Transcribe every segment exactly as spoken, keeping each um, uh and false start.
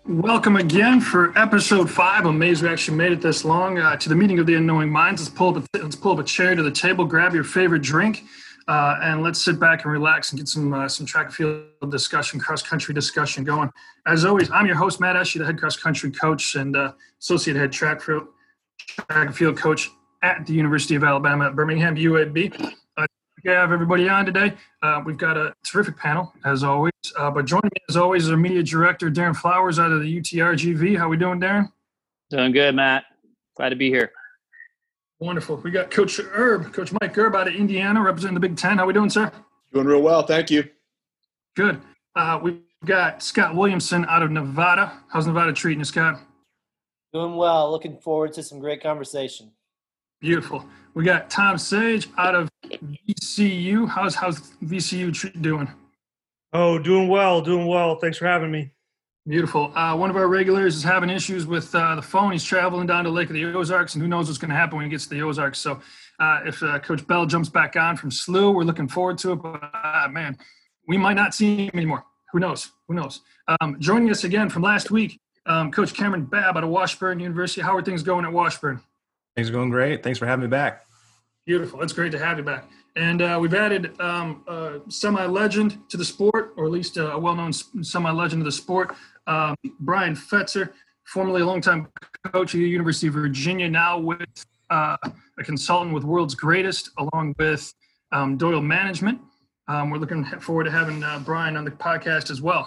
Welcome again for episode five. I'm amazed we actually made it this long uh, to the meeting of the unknowing minds. Let's pull up a, let's pull up a chair to the table, grab your favorite drink, uh, and let's sit back and relax and get some uh, some track and field discussion, cross country discussion going. As always, I'm your host, Matt Esche, the head cross country coach and uh, associate head track field track and field coach at the University of Alabama at Birmingham, U A B. Uh, we have everybody on today. Uh, we've got a terrific panel, as always. Uh, but joining me, as always, is our media director, Darren Flowers, out of the U T R G V. How we doing, Darren? Doing good, Matt. Glad to be here. Wonderful. We got Coach Erb, Coach Mike Erb out of Indiana, representing the Big Ten. How we doing, sir? Doing real well, thank you. Good. Uh, we've got Scott Williamson out of Nevada. How's Nevada treating you, Scott? Doing well. Looking forward to some great conversation. Beautiful. We got Tom Sage out of V C U. How's how's V C U tre- doing? Oh, doing well, doing well. Thanks for having me. Beautiful. Uh, one of our regulars is having issues with uh, the phone. He's traveling down to Lake of the Ozarks, and who knows what's going to happen when he gets to the Ozarks. So uh, if uh, Coach Bell jumps back on from S L U, we're looking forward to it. But, uh, man, we might not see him anymore. Who knows? Who knows? Um, joining us again from last week, um, Coach Cameron Babb out of Washburn University. How are things going at Washburn? Things are going great. Thanks for having me back. Beautiful. It's great to have you back. And uh, we've added um, a semi-legend to the sport, or at least a well-known semi-legend to the sport, um, Brian Fetzer, formerly a longtime coach at the University of Virginia, now with uh, a consultant with World's Greatest, along with um, Doyle Management. Um, we're looking forward to having uh, Brian on the podcast as well.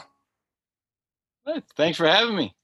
Thanks for having me.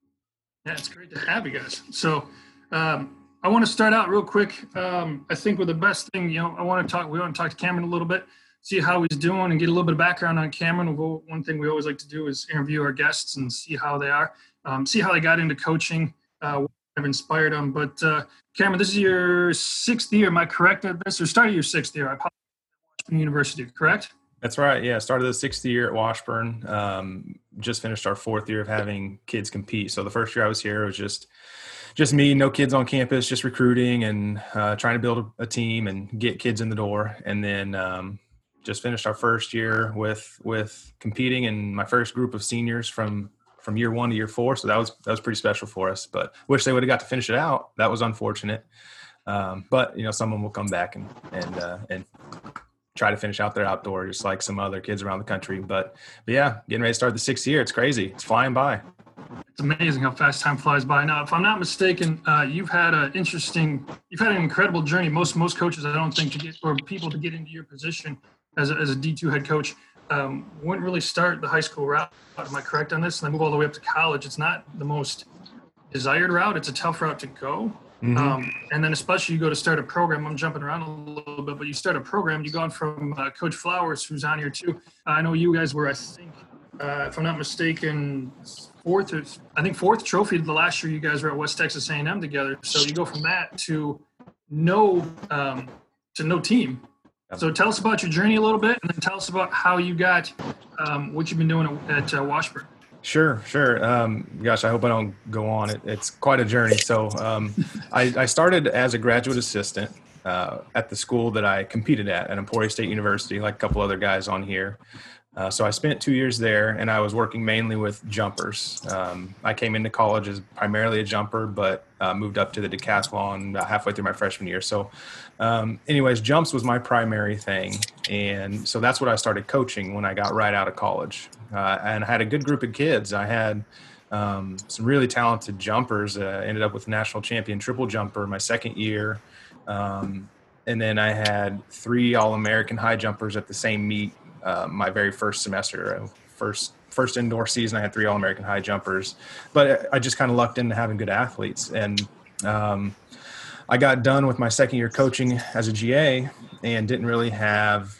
Yeah, it's great to have you guys. So um, I want to start out real quick. Um, I think with the best thing, you know, I want to talk, we want to talk to Cameron a little bit, see how he's doing and get a little bit of background on Cameron. We'll, one thing we always like to do is interview our guests and see how they are, um, see how they got into coaching, uh, what have inspired them. But uh, Cameron, this is your sixth year. Am I correct at this? Or started your sixth year? I apologize. Washburn University, correct? That's right. Yeah, started the sixth year at Washburn. Um, just finished our fourth year of having kids compete. So the first year I was here, it was just just me, no kids on campus, just recruiting and uh, trying to build a, a team and get kids in the door. And then um, just finished our first year with with competing and my first group of seniors from from year one to year four. So that was that was pretty special for us. But wish they would have got to finish it out. That was unfortunate. Um, but you know, someone will come back and and uh, and. try to finish out their outdoor, just like some other kids around the country. But, but yeah, getting ready to start the sixth year. It's crazy. It's flying by. It's amazing how fast time flies by. Now, if I'm not mistaken, uh, you've had an interesting, you've had an incredible journey. Most most coaches, I don't think, to get or people to get into your position as a, as a D two head coach um, wouldn't really start the high school route. Am I correct on this? And then move all the way up to college. It's not the most desired route. It's a tough route to go. Mm-hmm. Um, and then especially you go to start a program, I'm jumping around a little bit, but you start a program, you've gone from uh, Coach Flowers, who's on here too. Uh, I know you guys were, I think, uh, if I'm not mistaken, fourth, or, I think fourth trophy the last year you guys were at West Texas A and M together. So you go from that to no, um, to no team. So tell us about your journey a little bit, and then tell us about how you got um, what you've been doing at, at uh, Washburn. Sure, sure. Um, gosh, I hope I don't go on. It, it's quite a journey. So um, I, I started as a graduate assistant uh, at the school that I competed at, at Emporia State University, like a couple other guys on here. Uh, so I spent two years there, and I was working mainly with jumpers. Um, I came into college as primarily a jumper, but uh, moved up to the decathlon about halfway through my freshman year. So um, anyways, jumps was my primary thing. And so that's what I started coaching when I got right out of college. Uh, and I had a good group of kids. I had um, some really talented jumpers. Uh, ended up with national champion triple jumper my second year. Um, and then I had three All-American high jumpers at the same meet uh, my very first semester. First first indoor season, I had three All-American high jumpers. But I just kind of lucked into having good athletes. And um, I got done with my second year coaching as a G A and didn't really have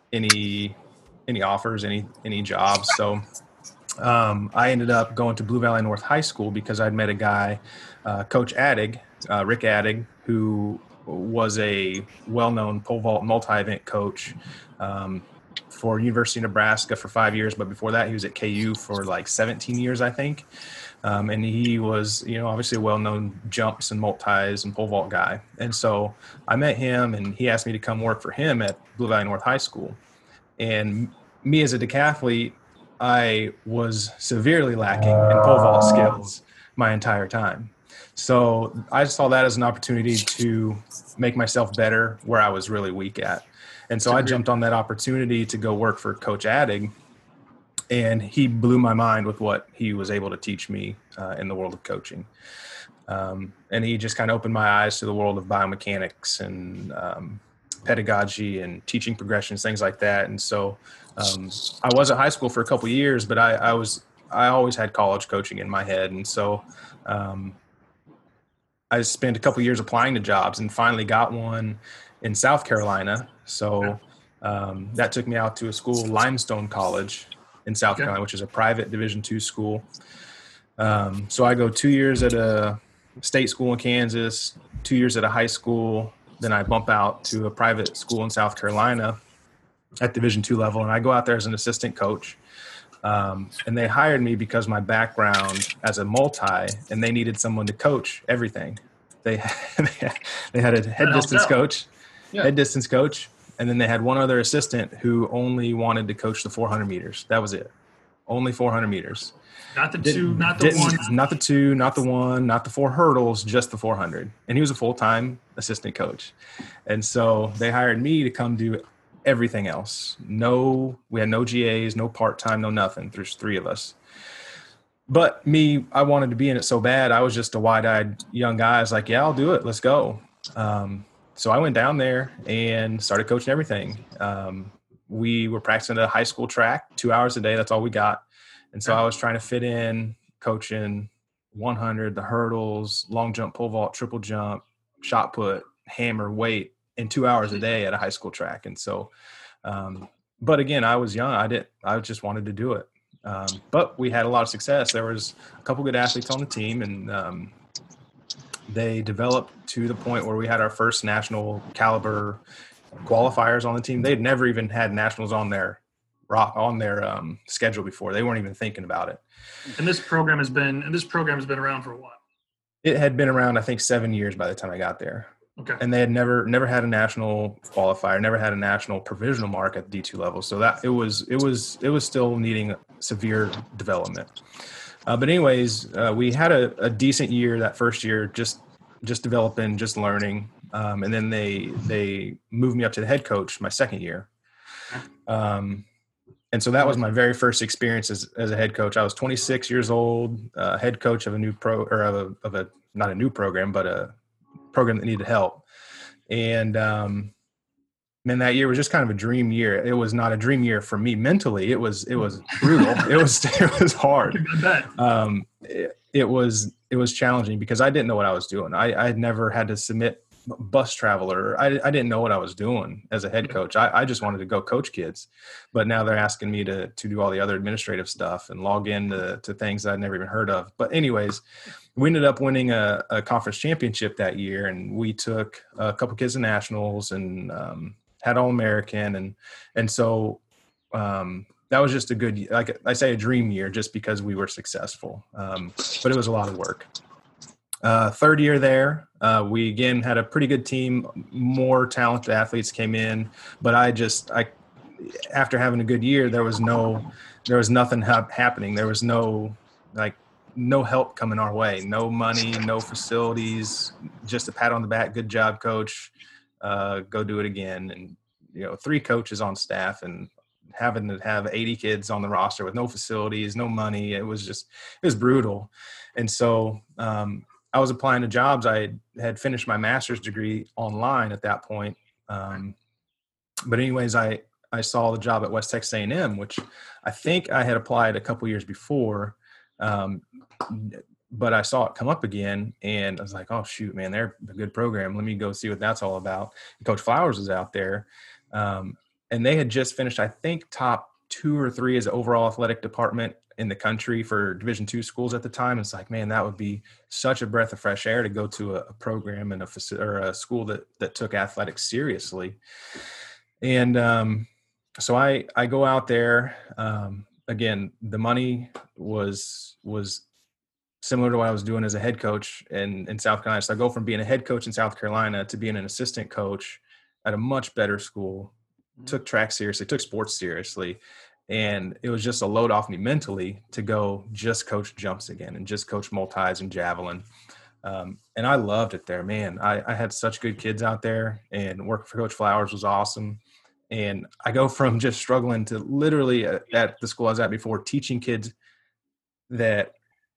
any any offers, any any jobs. So um, I ended up going to Blue Valley North High School because I'd met a guy, uh, Coach Addig, uh, Rick Addig, who was a well-known pole vault multi-event coach um, for University of Nebraska for five years. But before that, he was at K U for like seventeen years, I think. Um, and he was, you know, obviously a well-known jumps and multis and pole vault guy. And so I met him, and he asked me to come work for him at Blue Valley North High School. And me as a decathlete, I was severely lacking in pole vault skills my entire time. So I saw that as an opportunity to make myself better where I was really weak at. And so I jumped on that opportunity to go work for Coach Addig, and he blew my mind with what he was able to teach me uh, in the world of coaching. Um, and he just kind of opened my eyes to the world of biomechanics and um, pedagogy and teaching progressions, things like that. And so um, I was at high school for a couple of years, but I, I was I always had college coaching in my head. And so um, I spent a couple of years applying to jobs and finally got one in South Carolina. So um, that took me out to a school, Limestone College in South Okay. Carolina, which is a private Division two school. Um, so I go two years at a state school in Kansas, two years at a high school. Then I bump out to a private school in South Carolina at Division two level. And I go out there as an assistant coach. Um, and they hired me because my background as a multi, and they needed someone to coach everything. They had, they had a head That helps distance out. coach, Yeah. head distance coach. And then they had one other assistant who only wanted to coach the four hundred meters. That was it. Only four hundred meters. Not the two, not the Didn't- one. Not the two, not the one, not the four hurdles, just the four hundred. And he was a full-time assistant coach. And so they hired me to come do everything else. No, we had no G As, no part-time, no nothing. There's three of us. But me, I wanted to be in it so bad. I was just a wide-eyed young guy. I was like, yeah, I'll do it. Let's go. Um, so I went down there and started coaching everything. Um, we were practicing at a high school track, two hours a day. That's all we got. And so I was trying to fit in coaching one hundred, the hurdles, long jump, pole vault, triple jump, shot put, hammer, weight in two hours a day at a high school track. And so, um, but again, I was young. I didn't, I just wanted to do it. Um, but we had a lot of success. There was a couple good athletes on the team, and um, they developed to the point where we had our first national caliber qualifiers on the team. They'd never even had nationals on their rock on their um, schedule before. They weren't even thinking about it. And this program has been, and this program has been around for a while. It had been around, I think, seven years by the time I got there. Okay. And they had never, never had a national qualifier, never had a national provisional mark at the D two level. So that it was, it was, it was still needing severe development. Uh, but anyways, uh, we had a, a decent year that first year, just, just developing, just learning. Um, and then they, they moved me up to the head coach my second year. Um, And so that was my very first experience as, as a head coach. I was twenty-six years old, uh, head coach of a new pro or of a, of a, not a new program, but a program that needed help. And, um, man, that year was just kind of a dream year. It was not a dream year for me mentally. It was, it was brutal. It was, it was hard. I bet. Um, it, it was, it was challenging because I didn't know what I was doing. I, I had never had to submit bus traveler. I, I didn't know what I was doing as a head coach. I, I just wanted to go coach kids, but now they're asking me to, to do all the other administrative stuff and log into to things that I'd never even heard of. But anyways, we ended up winning a, a conference championship that year. And we took a couple kids to nationals and um, had All-American. And, and so um, that was just a good, like I say, a dream year just because we were successful. Um, but it was a lot of work. Uh, third year there, uh, we again had a pretty good team. More talented athletes came in, but I just, I, after having a good year, there was no, there was nothing ha- happening. There was no, like, no help coming our way. No money, no facilities. Just a pat on the back. Good job, coach. Uh, go do it again. And you know, three coaches on staff and having to have eighty kids on the roster with no facilities, no money. It was just, it was brutal. And so, um, I was applying to jobs. I had finished my master's degree online at that point. Um, but anyways, I, I saw the job at West Texas A and M, which I think I had applied a couple years before. Um, but I saw it come up again and I was like, oh shoot, man, they're a good program. Let me go see what that's all about. And Coach Flowers was out there. Um, and they had just finished, I think, top two or three as an overall athletic department in the country for Division two schools at the time. It's like, man, that would be such a breath of fresh air to go to a, a program and a faci- or a school that that took athletics seriously. And um, so I I go out there. Um, again, the money was was similar to what I was doing as a head coach in in South Carolina. So I go from being a head coach in South Carolina to being an assistant coach at a much better school. Took track seriously, took sports seriously. And it was just a load off me mentally to go just coach jumps again and just coach multis and javelin. Um, and I loved it there, man. I, I had such good kids out there, and working for Coach Flowers was awesome. And I go from just struggling to literally at, at the school I was at before, teaching kids that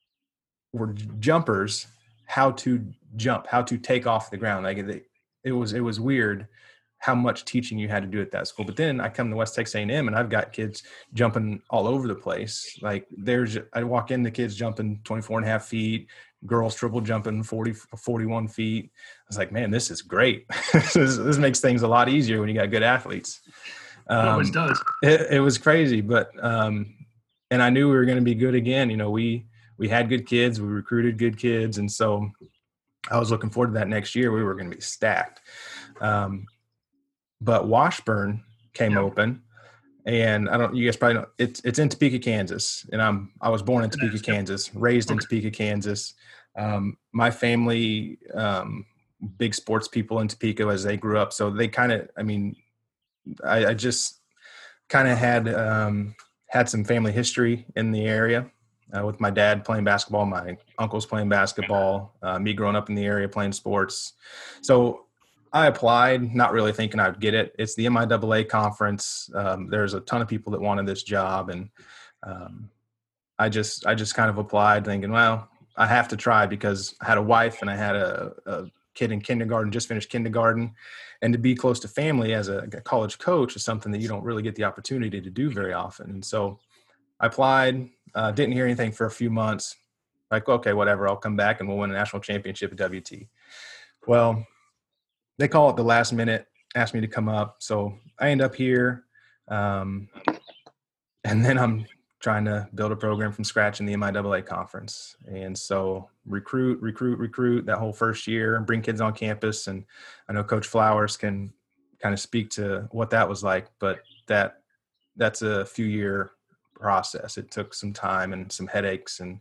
were jumpers how to jump, how to take off the ground. Like it, it was, it was weird how much teaching you had to do at that school. But then I come to West Texas A and M, and I've got kids jumping all over the place. Like there's, I walk in, the kids jumping twenty-four and a half feet, girls triple jumping forty, forty-one feet. I was like, man, this is great. this, is, this makes things a lot easier when you got good athletes. Um, It always does. It, it was crazy, but, um, and I knew we were going to be good again. You know, we, we had good kids, we recruited good kids. And so I was looking forward to that next year. We were going to be stacked. Um, but Washburn came Yep. open, and I don't, you guys probably know, it's, it's in Topeka, Kansas. And I'm, I was born in Topeka, is, yep. Kansas, raised in Okay. Topeka, Kansas. Um, my family, um, big sports people in Topeka as they grew up. So they kind of, I mean, I, I just kind of had, um, had some family history in the area, uh, with my dad playing basketball, my uncles playing basketball, uh, me growing up in the area playing sports. So I applied, not really thinking I'd get it. It's the M I A A conference. Um, there's a ton of people that wanted this job. And um, I just, I just kind of applied thinking, well, I have to try, because I had a wife and I had a, a kid in kindergarten, just finished kindergarten. And to be close to family as a, a college coach is something that you don't really get the opportunity to do very often. And so I applied, uh, didn't hear anything for a few months. Like, okay, whatever, I'll come back and we'll win a national championship at W T. Well, they call it the last minute, asked me to come up. So I end up here. Um, and then I'm trying to build a program from scratch in the M I A A conference. And so recruit, recruit, recruit that whole first year and bring kids on campus. And I know Coach Flowers can kind of speak to what that was like, but that that's a few year process. It took some time and some headaches, and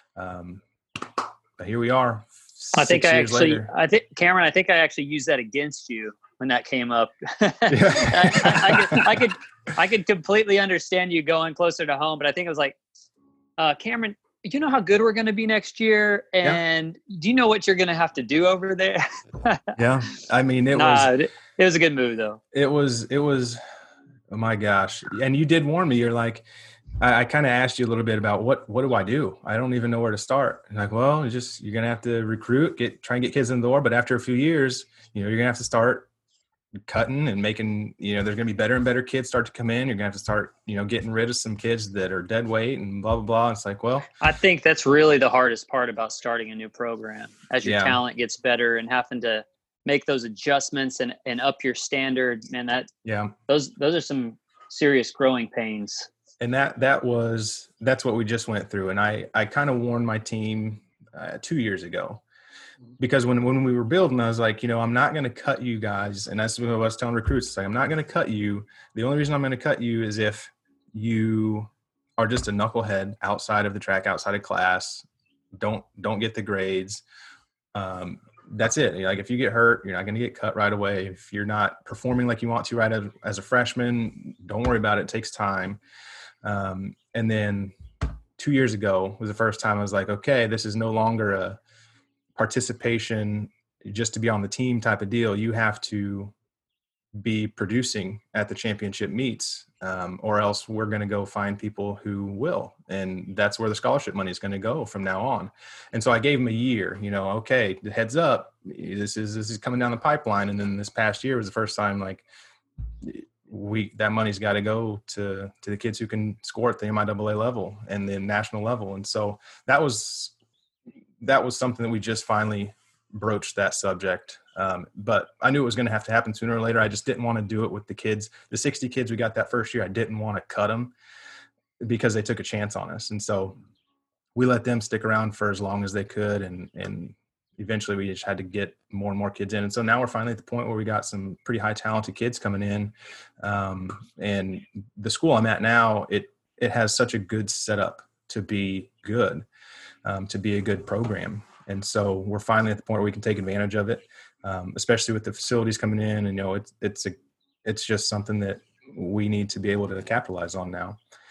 um, but here we are. I think six I years actually, later. I think Cameron, I think I actually used that against you when that came up. I, Yeah. I, could, I could, I could completely understand you going closer to home, but I think it was like, uh, Cameron, you know how good we're going to be next year, and do you know what you're going to have to do over there? Yeah, I mean, it nah, was, it, it was a good move though. it was, it was. Oh my gosh! And you did warn me. You're like, I, I kind of asked you a little bit about what what do I do? I don't even know where to start. And like, well, you just you're gonna have to recruit, get try and get kids in the door. But after a few years, you know, you're gonna have to start cutting and making. You know, there's gonna be better and better kids start to come in. You're gonna have to start, you know, getting rid of some kids that are dead weight and blah blah blah. It's like, well, I think that's really the hardest part about starting a new program. As your Yeah. talent gets better and having to make those adjustments and, and up your standard, man, that yeah. those those are some serious growing pains. And that that was that's what we just went through. And I I kind of warned my team uh, two years ago, because when when we were building, I was like, you know, I'm not going to cut you guys. And that's what I was telling recruits. It's like, I'm not going to cut you. The only reason I'm going to cut you is if you are just a knucklehead outside of the track, outside of class, don't don't get the grades. Um, that's it. Like, if you get hurt, you're not going to get cut right away. If you're not performing like you want to right as, as a freshman, don't worry about it. It takes time. Um, and then two years ago was the first time I was like, okay, this is no longer a participation just to be on the team type of deal. You have to be producing at the championship meets, um, or else we're going to go find people who will. And that's where the scholarship money is going to go from now on. And so I gave him a year, you know, okay, heads up, this is, this is coming down the pipeline. And then this past year was the first time, like, we, that money's got to go to, to the kids who can score at the M I A A level and the national level. And so that was, that was something that we just finally broached that subject. Um, but I knew it was going to have to happen sooner or later. I just didn't want to do it with the kids. The sixty kids we got that first year, I didn't want to cut them because they took a chance on us. And so we let them stick around for as long as they could. And, and eventually we just had to get more and more kids in. And so now we're finally at the point where we got some pretty high talented kids coming in. Um, and the school I'm at now, it, it has such a good setup to be good, um, to be a good program. And so we're finally at the point where we can take advantage of it, um, especially with the facilities coming in. And, you know, it's, it's a, it's just something that we need to be able to capitalize on now.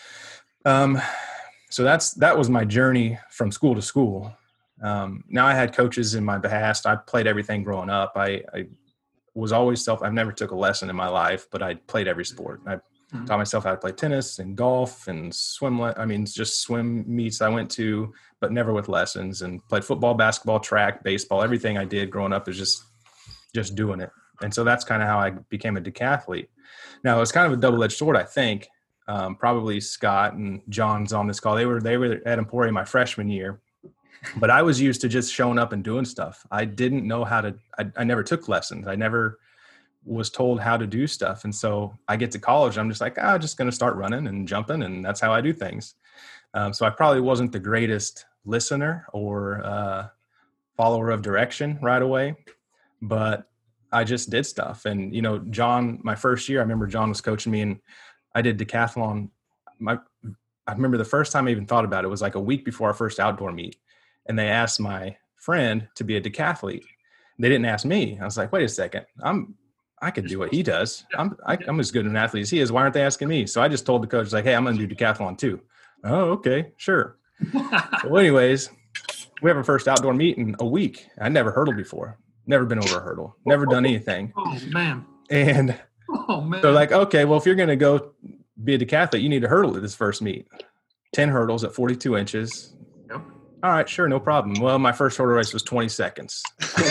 Um, so that's that was my journey from school to school. Um, now I had coaches in my behest. I played everything growing up. I, I was always self. I've never took a lesson in my life, but I played every sport. I Mhm. taught myself how to play tennis and golf and swim. le- I mean, just swim meets I went to, but never with lessons. And played football, basketball, track, baseball. Everything I did growing up is just just doing it. And so that's kind of how I became a decathlete. Now it was kind of a double-edged sword, I think. Um, probably Scott and John's on this call. They were they were at Emporia my freshman year, but I was used to just showing up and doing stuff. I didn't know how to. I, I never took lessons. I never was told how to do stuff. And so I get to college, I'm just like, ah, I'm just going to start running and jumping, and that's how I do things. Um, so I probably wasn't the greatest listener or uh, follower of direction right away, but I just did stuff. And, you know, John, my first year, I remember John was coaching me and I did decathlon. My, I remember the first time I even thought about it was like a week before our first outdoor meet. And they asked my friend to be a decathlete. They didn't ask me. I was like, wait a second, I'm, I could do what he does. I'm, I, I'm as good an athlete as he is. Why aren't they asking me? So I just told the coach, like, hey, I'm going to do decathlon too. Oh, okay, sure. So anyways, we have our first outdoor meet in a week. I never hurdled before. Never been over a hurdle. Never done anything. Oh man. And Oh man. they're like, okay, well, if you're going to go be a decathlete, you need to hurdle at this first meet. ten hurdles at forty-two inches. Yep. All right, sure, no problem. Well, my first hurdle race was twenty seconds.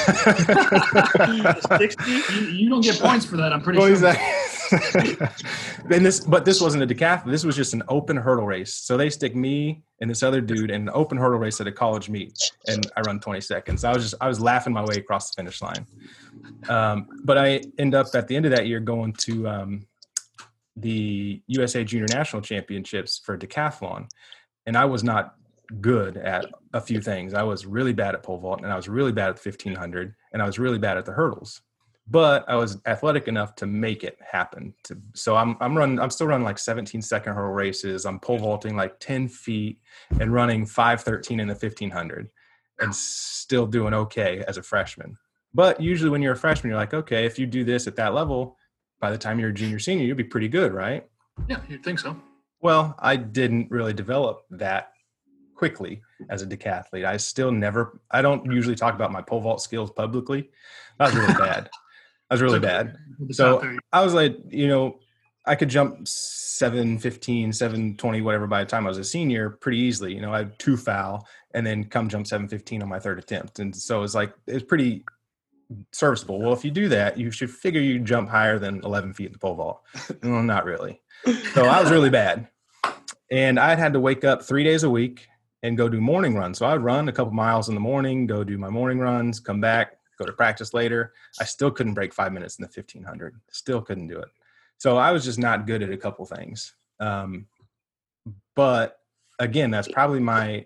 sixty? You, you don't get points for that. I'm pretty twenty sure. seconds. And this, but this wasn't a decathlon. This was just an open hurdle race. So they stick me and this other dude in an open hurdle race at a college meet, and I run twenty seconds. I was just, I was laughing my way across the finish line. Um, but I end up at the end of that year going to um, the U S A Junior National Championships for decathlon, and I was not good at a few things. I was really bad at pole vault, and I was really bad at the fifteen hundred, and I was really bad at the hurdles. But I was athletic enough to make it happen. To, so I'm I'm running. I'm still running like seventeen second hurdle races. I'm pole vaulting like ten feet and running five thirteen in the fifteen hundred, and still doing okay as a freshman. But usually when you're a freshman, you're like, okay, if you do this at that level, by the time you're a junior senior, you'll be pretty good, right? Yeah, you'd think so. Well, I didn't really develop that quickly as a decathlete. I still never. I don't usually talk about my pole vault skills publicly. That was really bad. I was really bad. It's out So there. I was like, you know, I could jump seven fifteen, seven twenty, whatever by the time I was a senior pretty easily. You know, I had two foul and then come jump seven fifteen on my third attempt. And so it's like, it's pretty serviceable. Well, if you do that, you should figure you jump higher than eleven feet in the pole vault. Well, not really. So I was really bad. And I'd had to wake up three days a week and go do morning runs. So I'd run a couple miles in the morning, go do my morning runs, come back, go to practice later. I still couldn't break five minutes in the fifteen hundred. Still couldn't do it. So I was just not good at a couple things. Um, but again, that's probably my,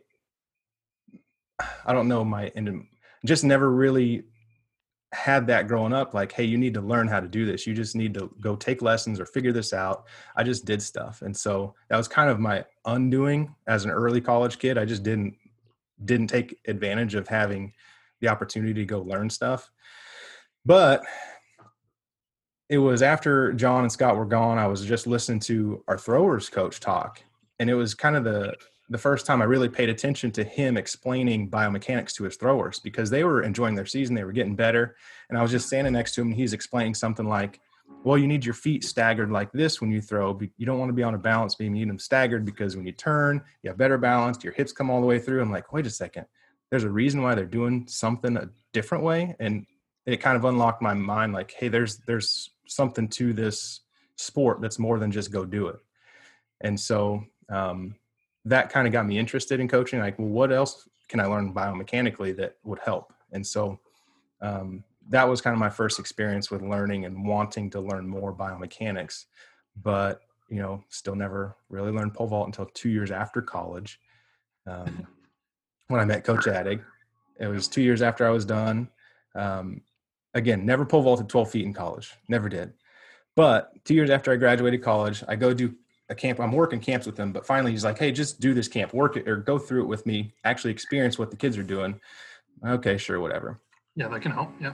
I don't know, my, just never really had that growing up. Like, hey, you need to learn how to do this. You just need to go take lessons or figure this out. I just did stuff. And so that was kind of my undoing as an early college kid. I just didn't, didn't take advantage of having the opportunity to go learn stuff. But it was after John and Scott were gone, I was just listening to our throwers coach talk. And it was kind of the, the first time I really paid attention to him explaining biomechanics to his throwers, because they were enjoying their season. They were getting better. And I was just standing next to him and he's explaining something like, well, you need your feet staggered like this when you throw. You don't want to be on a balance beam. You need them staggered because when you turn, you have better balance. Your hips come all the way through. I'm like, wait a second. There's a reason why they're doing something a different way. And it kind of unlocked my mind. Like, hey, there's, there's something to this sport that's more than just go do it. And so um, that kind of got me interested in coaching. Like, well, what else can I learn biomechanically that would help? And so um, that was kind of my first experience with learning and wanting to learn more biomechanics, but, you know, still never really learned pole vault until two years after college. Um, when I met Coach Adig, it was two years after I was done. Um, again, never pole vaulted twelve feet in college, never did. But two years after I graduated college, I go do a camp. I'm working camps with him, but finally he's like, hey, just do this camp, work it or go through it with me, actually experience what the kids are doing. Okay, sure, whatever. Yeah, that can help. Yeah.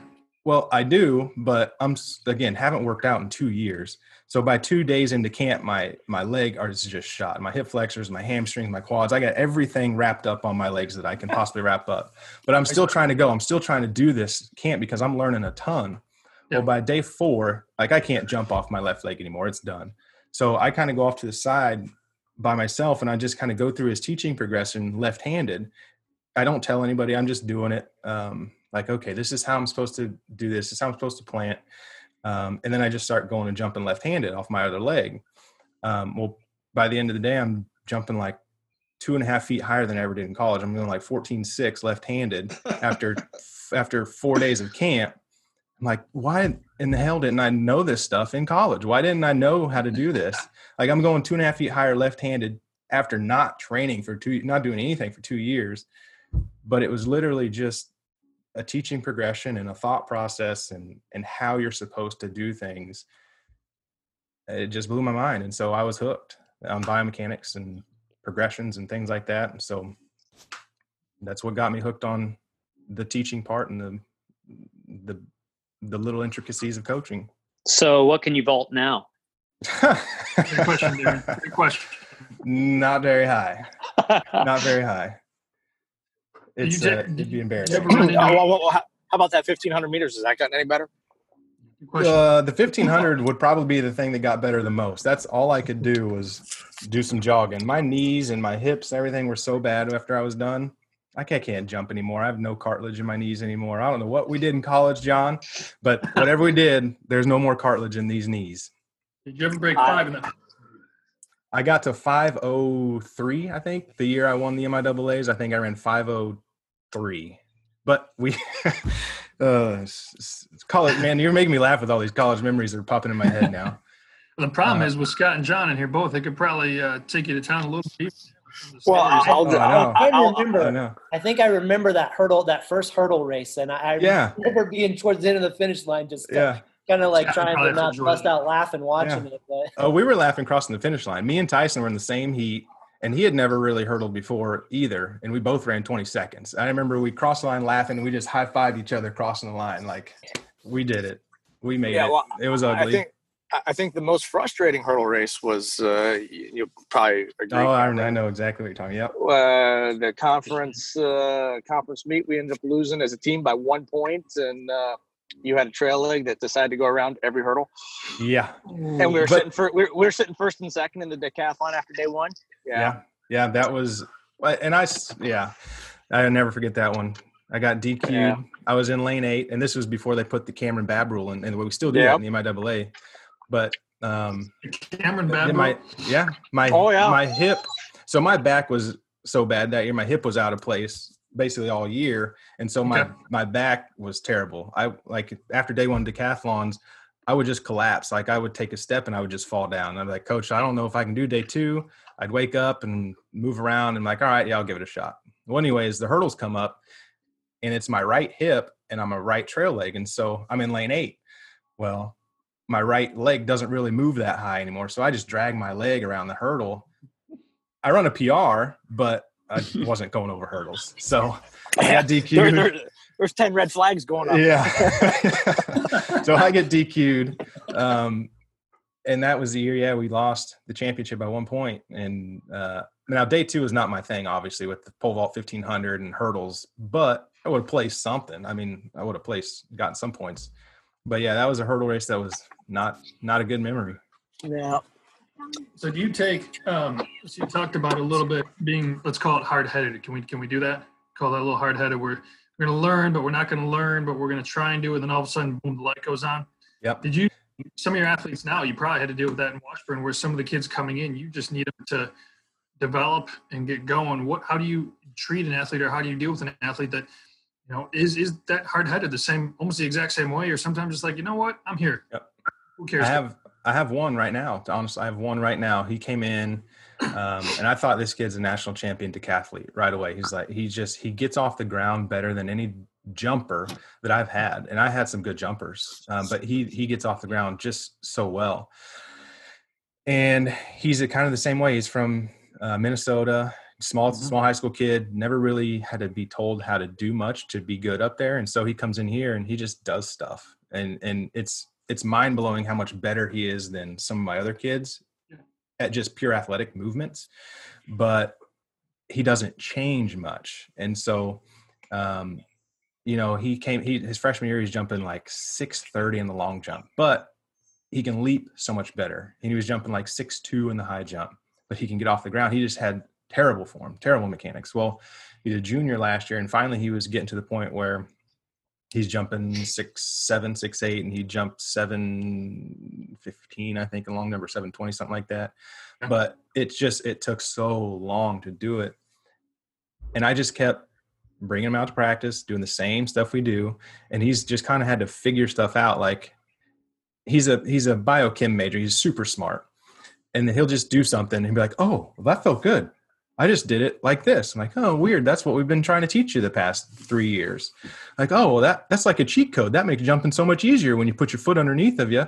Well, I do, but I'm s- again haven't worked out in two years. So by two days into camp, my my leg is just shot. My hip flexors, my hamstrings, my quads. I got everything wrapped up on my legs that I can possibly wrap up. But I'm still trying to go. I'm still trying to do this camp because I'm learning a ton. Yeah. Well, by day four, like I can't jump off my left leg anymore. It's done. So I kind of go off to the side by myself, and I just kind of go through his teaching progression left-handed. I don't tell anybody. I'm just doing it. Um, like, okay, this is how I'm supposed to do this. This is how I'm supposed to plant. Um, and then I just start going and jumping left-handed off my other leg. Um, well, by the end of the day, I'm jumping like two and a half feet higher than I ever did in college. I'm going like fourteen six left-handed after after four days of camp. I'm like, why in the hell didn't I know this stuff in college? Why didn't I know how to do this? Like I'm going two and a half feet higher left-handed after not training for two, not doing anything for two years. But it was literally just a teaching progression and a thought process and, and how you're supposed to do things. It just blew my mind. And so I was hooked on biomechanics and progressions and things like that. And so that's what got me hooked on the teaching part and the, the, the little intricacies of coaching. So what can you vault now? Good question, Darren. Good question. Not very high. Not very high. It's, You uh, did- it'd be you embarrassing. ever run into- Oh, well, well, how how about that fifteen hundred meters? Has that gotten any better? Good question. Uh, the fifteen hundred would probably be the thing that got better the most. That's all I could do was do some jogging. My knees and my hips, everything were so bad after I was done. I can't, can't jump anymore. I have no cartilage in my knees anymore. I don't know what we did in college, John, but whatever we did, there's no more cartilage in these knees. Did you ever break five in that? I got to five oh three, I think, the year I won the M I A As. I think I ran five oh three. But we uh, college, man, you're making me laugh with all these college memories that are popping in my head now. The problem Uh, is with Scott and John in here both, they could probably uh, take you to town a little bit. Well, I'll, Oh, I know. I I'll- remember. I know. I think I remember that hurdle, that first hurdle race, and I, I Yeah. remember being towards the end of the finish line, just Yeah. kind of like Yeah, trying probably to not enjoyed bust it. out laughing watching Yeah. it. But Oh, we were laughing crossing the finish line. Me and Tyson were in the same heat, and he had never really hurdled before either. And we both ran twenty seconds. I remember we crossed the line laughing, and we just high-fived each other crossing the line. Like, we did it. We made Yeah, it. well, It was I ugly. think I I think the most frustrating hurdle race was uh, you, you probably agree. oh, I, Cameron. I know exactly what you're talking about. Uh, the conference uh, conference meet, we ended up losing as a team by one point, and uh, you had a trail leg that decided to go around every hurdle, Yeah. and we were But- sitting for we were, we were sitting first and second in the decathlon after day one. Yeah, Yeah. Yeah, that was – and I s- – yeah, I'll never forget that one. I got D Q'd. Yeah. I was in lane eight, and this was before they put the Cameron Babb rule in, and we still do Yep. that in the M I A A. But um, Cameron then Bad. my yeah, my Oh, yeah. my hip. So my back was so bad that year. My hip was out of place basically all year, and so my Okay. my back was terrible. I like after day one decathlons, I would just collapse. Like I would take a step and I would just fall down. And I'm like, Coach, I don't know if I can do day two. I'd wake up and move around and I'm like, all right, yeah, I'll give it a shot. Well, anyways, the hurdles come up, and it's my right hip, and I'm a right trail leg, and so I'm in lane eight. Well, my right leg doesn't really move that high anymore. So I just drag my leg around the hurdle. I run a P R, but I wasn't going over hurdles. So I got D There- Q'd. there- there's ten red flags going up. Yeah. So I get D Q'd. Um, and that was the year, yeah, we lost the championship by one point. And uh, now day two is not my thing, obviously, with the pole vault fifteen hundred and hurdles, but I would have placed something. I mean, I would have placed, gotten some points. But yeah, that was a hurdle race that was not not a good memory. Yeah. So do you take? Um, so you talked about a little bit being, let's call it hard-headed. Can we can we do that? Call that a little hard-headed. We're we're going to learn, but we're not going to learn, but we're going to try and do it. And then all of a sudden, boom, the light goes on. Yep. Did you? Some of your athletes now, you probably had to deal with that in Washburn, where some of the kids coming in, you just need them to develop and get going. What? How do you treat an athlete, or how do you deal with an athlete that, you know, is is that hard-headed the same, almost the exact same way, or sometimes it's like, you know what, I'm here. Yep. Who cares? I have I have one right now. Honestly, I have one right now. He came in, um, and I thought this kid's a national champion decathlete right away. He's like, he just he gets off the ground better than any jumper that I've had, and I had some good jumpers, um, but he he gets off the ground just so well. And he's a, kind of the same way. He's from uh, Minnesota. Small, Mhm. small high school kid, never really had to be told how to do much to be good up there. And so he comes in here and he just does stuff. And, and it's, it's mind blowing how much better he is than some of my other kids at just pure athletic movements, but he doesn't change much. And so, um, you know, he came, he, his freshman year, he's jumping like six thirty in the long jump, but he can leap so much better. And he was jumping like six two in the high jump, but he can get off the ground. He just had terrible form, terrible mechanics. Well, he's a junior last year, and finally he was getting to the point where he's jumping six seven, six eight, and he jumped seven fifteen, I think, a long number, seven twenty, something like that. But it's just, it took so long to do it. And I just kept bringing him out to practice, doing the same stuff we do. And he's just kind of had to figure stuff out. Like he's a, he's a biochem major. He's super smart. And he'll just do something and be like, oh, well, that felt good. I just did it like this. I'm like, oh, weird. That's what we've been trying to teach you the past three years. Like, oh, well, that that's like a cheat code. That makes jumping so much easier when you put your foot underneath of you.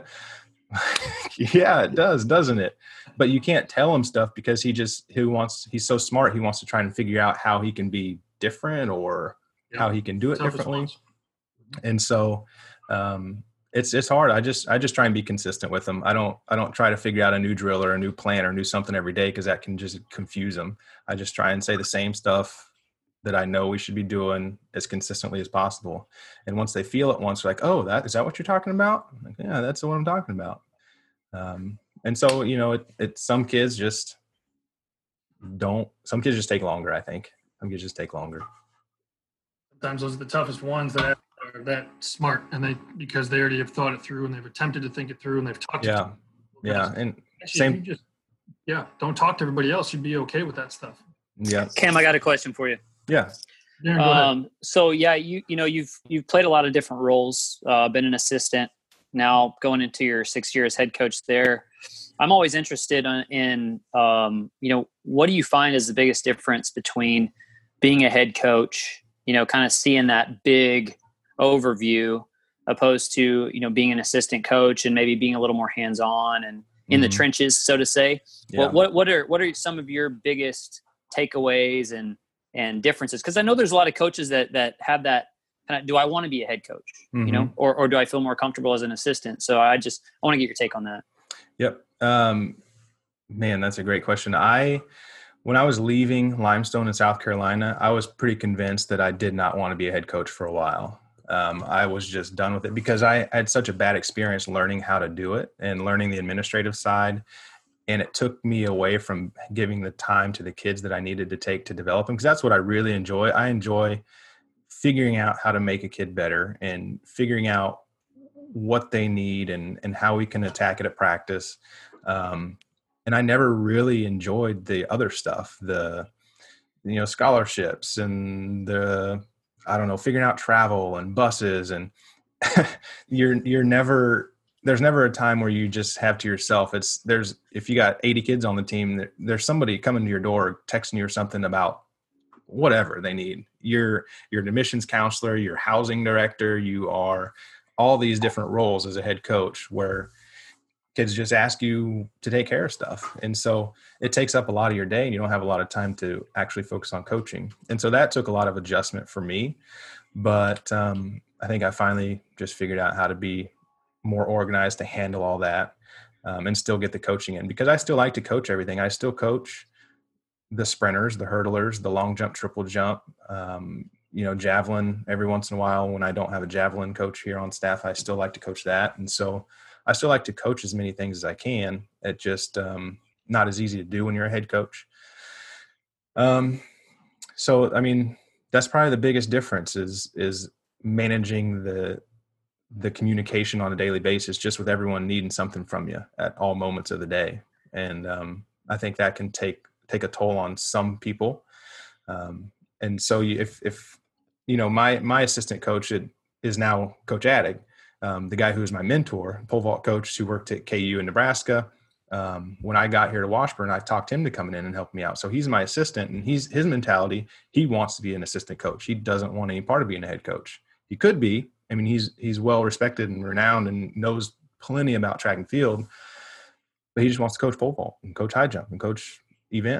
Yeah, it does, doesn't it? But you can't tell him stuff because he just, he wants, he's so smart. He wants to try and figure out how he can be different or Yeah. how he can do it differently. Self-response. And so, um, it's, it's hard. I just, I just try and be consistent with them. I don't, I don't try to figure out a new drill or a new plan or new something every day, cause that can just confuse them. I just try and say the same stuff that I know we should be doing as consistently as possible. And once they feel it once, they're like, oh, that, is that what you're talking about? I'm like, yeah, that's what I'm talking about. Um, and so, you know, it, it, some kids just don't, some kids just take longer. I think some kids just take longer. Sometimes those are the toughest ones that are that smart, and they, because they already have thought it through and they've attempted to think it through and they've talked Yeah. it through. Yeah. And Actually, same. you just, yeah, don't talk to everybody else. You'd be okay with that stuff. Yeah. Cam, I got a question for you. Yeah. Darren, go ahead. Um, so yeah, you you know you've you've played a lot of different roles. Uh, been an assistant, now going into your sixth year as head coach there. I'm always interested in, in um, you know, what do you find is the biggest difference between being a head coach, you know, kind of seeing that big overview, opposed to, you know, being an assistant coach and maybe being a little more hands-on and in the Mhm. trenches, so to say. Yeah. What, what what are what are some of your biggest takeaways and and differences? Because I know there's a lot of coaches that that have that kind of, do I want to be a head coach, Mhm. you know, or or do I feel more comfortable as an assistant? So I just I want to get your take on that. Yep. Um, man, that's a great question. I, when I was leaving Limestone in South Carolina, I was pretty convinced that I did not want to be a head coach for a while. Um, I was just done with it because I had such a bad experience learning how to do it and learning the administrative side. And it took me away from giving the time to the kids that I needed to take to develop them. Because that's what I really enjoy. I enjoy figuring out how to make a kid better and figuring out what they need and, and how we can attack it at practice. Um, and I never really enjoyed the other stuff, the, you know, scholarships and the, I don't know, figuring out travel and buses, and you're, you're never, there's never a time where you just have to yourself. It's there's, if you got eighty kids on the team, there, there's somebody coming to your door, texting you or something about whatever they need. You're, you're an admissions counselor, you're housing director, you are all these different roles as a head coach where kids just ask you to take care of stuff. And so it takes up a lot of your day and you don't have a lot of time to actually focus on coaching. And so that took a lot of adjustment for me. But um, I think I finally just figured out how to be more organized to handle all that um, and still get the coaching in, because I still like to coach everything. I still coach the sprinters, the hurdlers, the long jump, triple jump, um, you know, javelin every once in a while. When I don't have a javelin coach here on staff, I still like to coach that. And so I still like to coach as many things as I can. It's just um, not as easy to do when you're a head coach. Um, so, I mean, that's probably the biggest difference is, is managing the, the communication on a daily basis, just with everyone needing something from you at all moments of the day. And um, I think that can take, take a toll on some people. Um, and so you, if, if, you know, my, my assistant coach is now Coach Addig, um, the guy who was my mentor, pole vault coach who worked at K U in Nebraska. Um, when I got here to Washburn, I talked him to come in and help me out. So he's my assistant, and he's, his mentality, he wants to be an assistant coach. He doesn't want any part of being a head coach. He could be. I mean, he's, he's well respected and renowned and knows plenty about track and field, but he just wants to coach pole vault and coach high jump and coach events.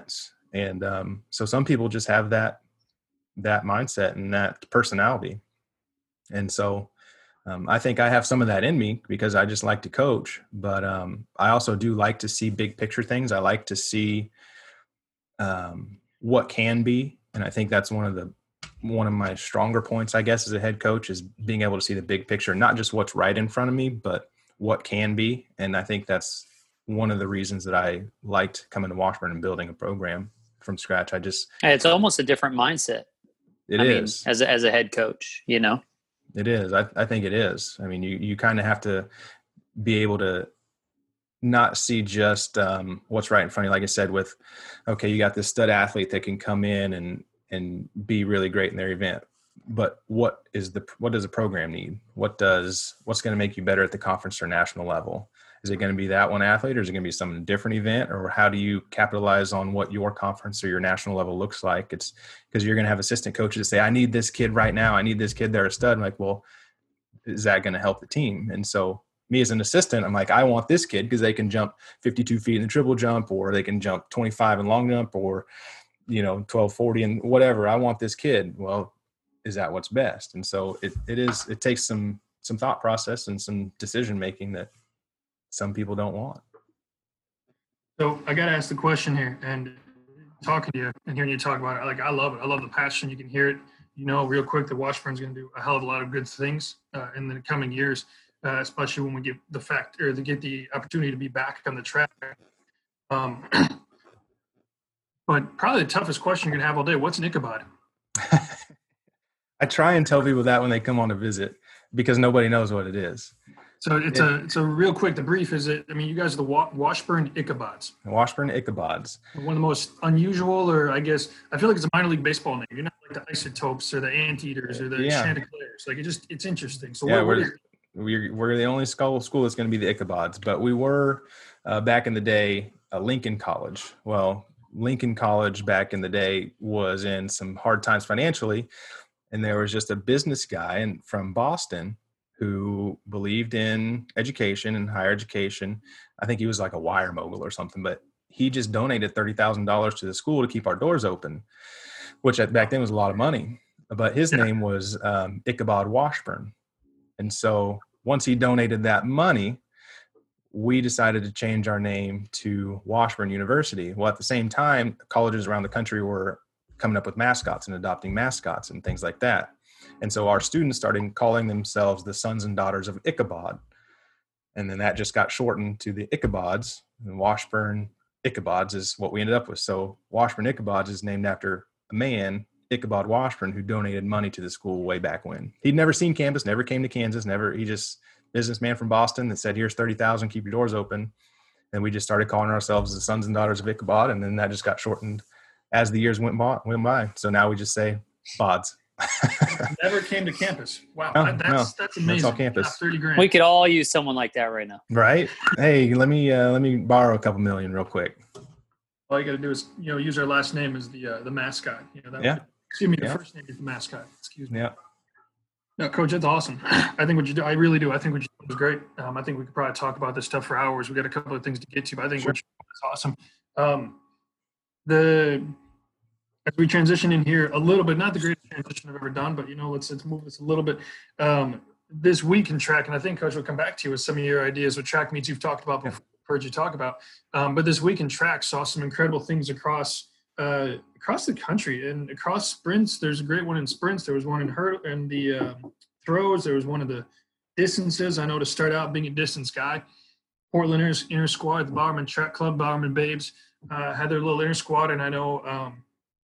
And um, so some people just have that that mindset and that personality. And so um, I think I have some of that in me because I just like to coach. But um, I also do like to see big picture things. I like to see um, what can be. And I think that's one of the one of my stronger points, I guess, as a head coach is being able to see the big picture, not just what's right in front of me, but what can be. And I think that's one of the reasons that I liked coming to Washburn and building a program from scratch. I just, Hey, it's almost a different mindset. it I is, mean, as a, as a head coach, you know, it is. I, I think it is. I mean, you, you kind of have to be able to not see just um, what's right in front of you. Like I said, with, okay, you got this stud athlete that can come in and, and be really great in their event, but what is the, what does the program need? What does, what's going to make you better at the conference or national level? Is it going to be that one athlete, or is it going to be some different event? Or how do you capitalize on what your conference or your national level looks like? It's because you're going to have assistant coaches say, I need this kid right now. I need this kid. They're a stud. I'm like, well, is that going to help the team? And so me as an assistant, I'm like, I want this kid because they can jump fifty-two feet in the triple jump, or they can jump twenty-five in long jump, or, you know, twelve forty and whatever. I want this kid. Well, is that what's best? And so it, it is, it takes some, some thought process and some decision-making that some people don't want. So I got to ask the question here, and talking to you and hearing you talk about it, like, I love it. I love the passion. You can hear it, you know, real quick, that Washburn's going to do a hell of a lot of good things uh, in the coming years, uh, especially when we get the fact or to get the opportunity to be back on the track. Um, but probably the toughest question you're going to have all day, what's an Ichabod? I try and tell people that when they come on a visit because nobody knows what it is. So it's It- a it's a real quick. The brief is it. I mean, you guys are the Wa- Washburn Ichabods. Washburn Ichabods. One of the most unusual, or I guess I feel like it's a minor league baseball name. You're not like the Isotopes or the Anteaters or the Yeah. Chanticleers. Like it just it's interesting. So Yeah, what, what we're, is, we're we're the only school school that's going to be the Ichabods, but we were uh, back in the day uh, Lincoln College. Well, Lincoln College back in the day was in some hard times financially, and there was just a business guy and from Boston who believed in education and higher education. I think he was like a wire mogul or something, but he just donated thirty thousand dollars to the school to keep our doors open, which at, back then was a lot of money. But his Yeah. name was um, Ichabod Washburn. And so once he donated that money, we decided to change our name to Washburn University. Well, at the same time, colleges around the country were coming up with mascots and adopting mascots and things like that. And so our students started calling themselves the sons and daughters of Ichabod. And then that just got shortened to the Ichabods, and Washburn Ichabods is what we ended up with. So Washburn Ichabods is named after a man, Ichabod Washburn, who donated money to the school way back when. He'd never seen campus, never came to Kansas, never, he just, businessman from Boston that said, here's thirty thousand, keep your doors open. And we just started calling ourselves the sons and daughters of Ichabod. And then that just got shortened as the years went by. Went by. So now we just say Bods. never came to campus. Wow, No, that- that's no. that's amazing. all campus. Yeah, Thirty grand. we could all use someone like that right now. Right? Hey, let me uh, let me borrow a couple million real quick. All you got to do is you know use our last name as the uh, the mascot. You know that. Yeah. Excuse me. The Yeah. first name is the mascot. Excuse me. Yeah. No, Coach, that's awesome. I think what you do, I really do. I think what you do was great. Um, I think we could probably talk about this stuff for hours. We got a couple of things to get to, but I think Sure. what you do is awesome. Um, the as we transition in here a little bit, not the greatest transition I've ever done, but you know, let's let's move this a little bit. Um, this week in track, and I think Coach will come back to you with some of your ideas with track meets you've talked about before, heard you talk about. Um, but this week in track saw some incredible things across uh, across the country and across sprints. There's a great one in sprints. There was one in hurdle and the um, throws. There was one of the distances. I know to start out being a distance guy, Portland inter, inter squad, the Bowerman Track Club, Bowerman Babes uh, had their little inter squad, and I know um,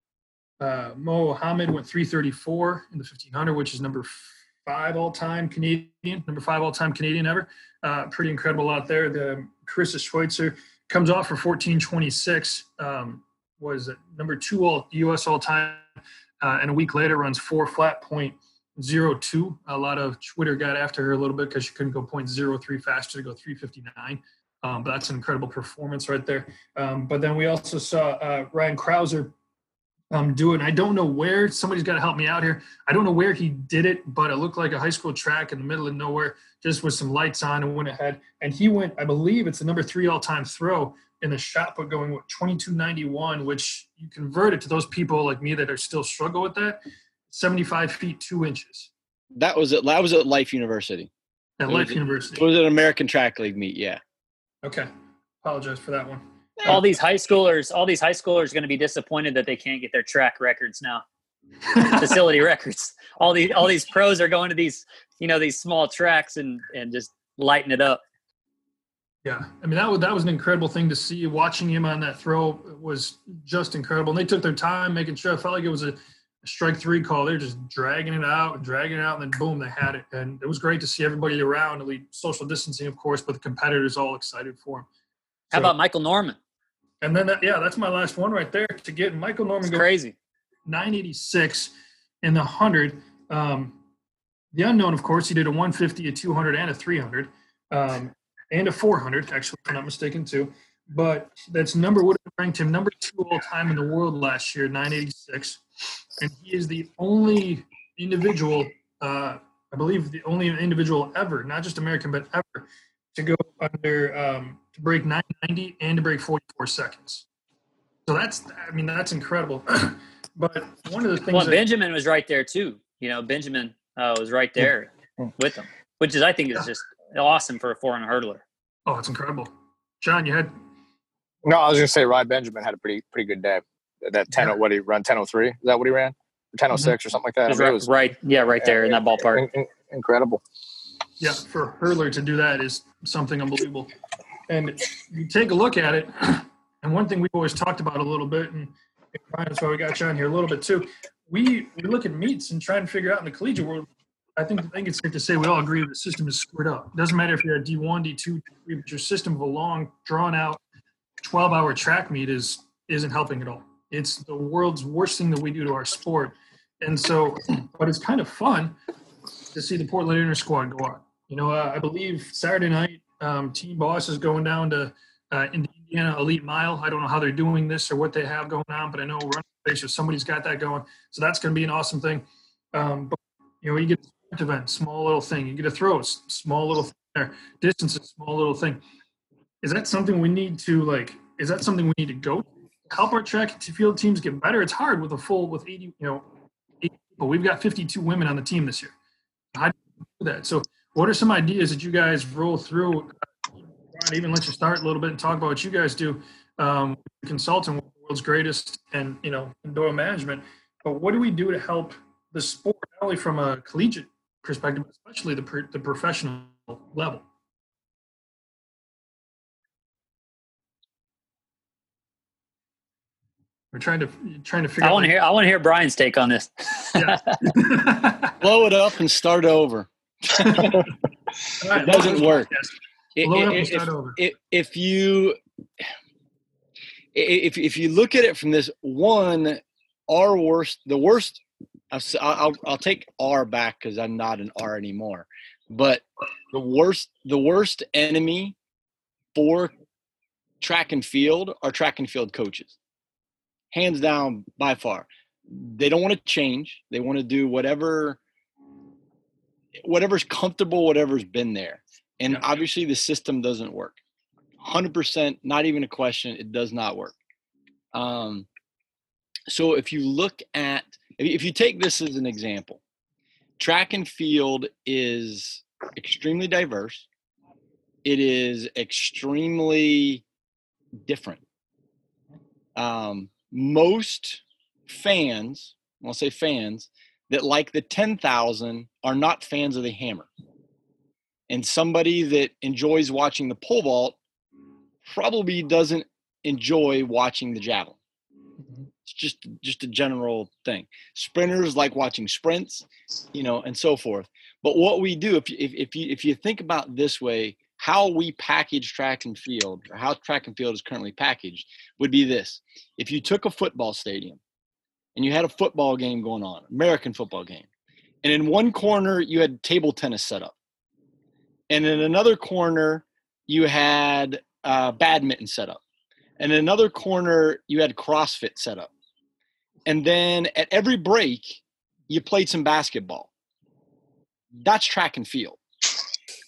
uh, Mo Hamid went three thirty-four in the fifteen hundred, which is number five all-time Canadian, number five all-time Canadian ever. Uh, pretty incredible out there. The Carissa Schweitzer comes off for fourteen twenty-six, um, was number two all U S all-time, uh, and a week later runs four flat point zero two. A lot of Twitter got after her a little bit because she couldn't go point zero three faster to go three fifty-nine. Um, but that's an incredible performance right there. Um, but then we also saw uh, Ryan Krauser um, do it. And I don't know where. Somebody's got to help me out here. I don't know where he did it, but it looked like a high school track in the middle of nowhere, just with some lights on, and went ahead. And he went, I believe it's the number three all-time throw, and the shot put going with twenty-two ninety-one, which you convert it to those people like me that are still struggle with that, seventy-five feet two inches That was at that was at Life University. at It Life was- University. It was an American track league meet. Yeah. Okay, apologize for that one. All these high schoolers, all these high schoolers are going to be disappointed that they can't get their track records now, facility records. All these, all these pros are going to these, you know, these small tracks and and just lighting it up. Yeah, I mean that was that was an incredible thing to see. Watching him on that throw was just incredible. And they took their time making sure. I felt like it was a, a strike three call. They're just dragging it out, dragging it out, and then boom, they had it. And it was great to see everybody around. Elite social distancing, of course, but the competitors all excited for him. How So- about Michael Norman? And then that, yeah, that's my last one right there to get Michael Norman It's go crazy. nine eighty-six in the one hundred. Um, the unknown, of course, he did a one fifty, a two hundred, and a three hundred, um, and a four hundred, actually, if I'm not mistaken, too. But that's number would have ranked him number two all time in the world last year, nine eighty-six. And he is the only individual, uh, I believe, the only individual ever, not just American, but ever, to go under um, to break nine ninety and to break forty-four seconds. So that's, I mean, that's incredible. But one of the things Well, that, Benjamin was right there too. You know, Benjamin uh, was right there with him, which is I think is just awesome for a foreign hurdler. oh, it's incredible. John, you had No, I was going to say Ryan Benjamin had a pretty pretty good day. That ten, Yeah. what did he run? ten oh three? Is that what he ran? ten oh six or something like that? It was I mean, right, it was right, yeah, right there in that ballpark. in- in- incredible. Yeah, for a hurdler to do that is something unbelievable. And you take a look at it, and one thing we've always talked about a little bit, and Brian, that's why we got John here a little bit too. We we look at meets and try and figure out in the collegiate world. I think I think it's safe to say we all agree the system is screwed up. It doesn't matter if you're at D one, D two, D three, but your system of a long, drawn out, twelve hour track meet is isn't helping at all. It's the world's worst thing that we do to our sport. And so, but it's kind of fun to see the Portland Inter Squad go on. You know, uh, I believe Saturday night, um, Team Boss is going down to uh, Indiana Elite Mile. I don't know how they're doing this or what they have going on, but I know Run Space or somebody's got that going. So that's going to be an awesome thing. Um, but, you know, you get a sprint event, small little thing. You get a throw, s- small little thing there. Distance, small little thing. Is that something we need to, like, is that something we need to go help our track and field teams get better? It's hard with a full, with eighty, you know, eighty people. We've got fifty-two women on the team this year. How do you do that? So what are some ideas that you guys roll through? Uh, Brian, even let you start a little bit and talk about what you guys do. Um, consulting with the world's greatest and, you know, Doyle management. But what do we do to help the sport, not only from a collegiate perspective, but especially the, per, the professional level? We're trying to trying to figure I out. want to like- hear. I want to hear Brian's take on this. Yeah. Blow it up and start over. All right, It doesn't work. I- Blow it up i- and if, start over. if, if you if if you look at it from this one, our worst, the worst. I'll s- I'll, I'll take R back because I'm not an R anymore. But the worst, the worst enemy for track and field are track and field coaches, hands down by far. They don't want to change. They want to do whatever, whatever's comfortable, whatever's been there. And Yeah. obviously the system doesn't work. one hundred percent, not even a question. It does not work. Um, so if you look at, if you- if you take this as an example, track and field is extremely diverse. It is extremely different. Um, most fans, I'll say fans, that like the ten thousand are not fans of the hammer. And somebody that enjoys watching the pole vault probably doesn't enjoy watching the javelin. It's just just a general thing. Sprinters like watching sprints, you know, and so forth. But what we do, if you, if, if you if you think about this way, how we package track and field, or how track and field is currently packaged, would be this: if you took a football stadium and you had a football game going on, American football game, and in one corner you had table tennis set up, and in another corner you had uh, badminton set up, and in another corner you had CrossFit set up, and then at every break you played some basketball. That's track and field.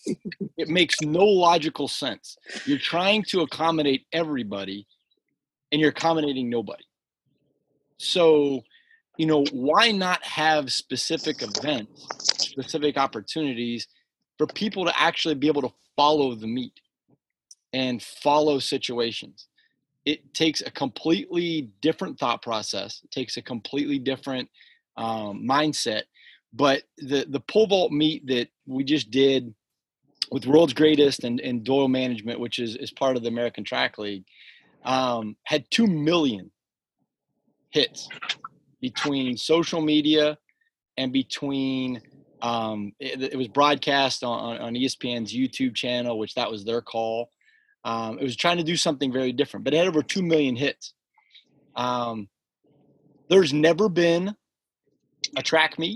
It makes no logical sense. You're trying to accommodate everybody, and you're accommodating nobody. So, you know, why not have specific events, specific opportunities for people to actually be able to follow the meet and follow situations? It takes a completely different thought process. It takes a completely different um, mindset. But the, the pole vault meet that we just did with World's Greatest and, and Doyle Management, which is, is part of the American Track League, um, had two million hits between social media and between um, it, it was broadcast on, on E S P N's YouTube channel, which that was their call. Um, it was trying to do something very different, but it had over two million hits. Um, there's never been a track meet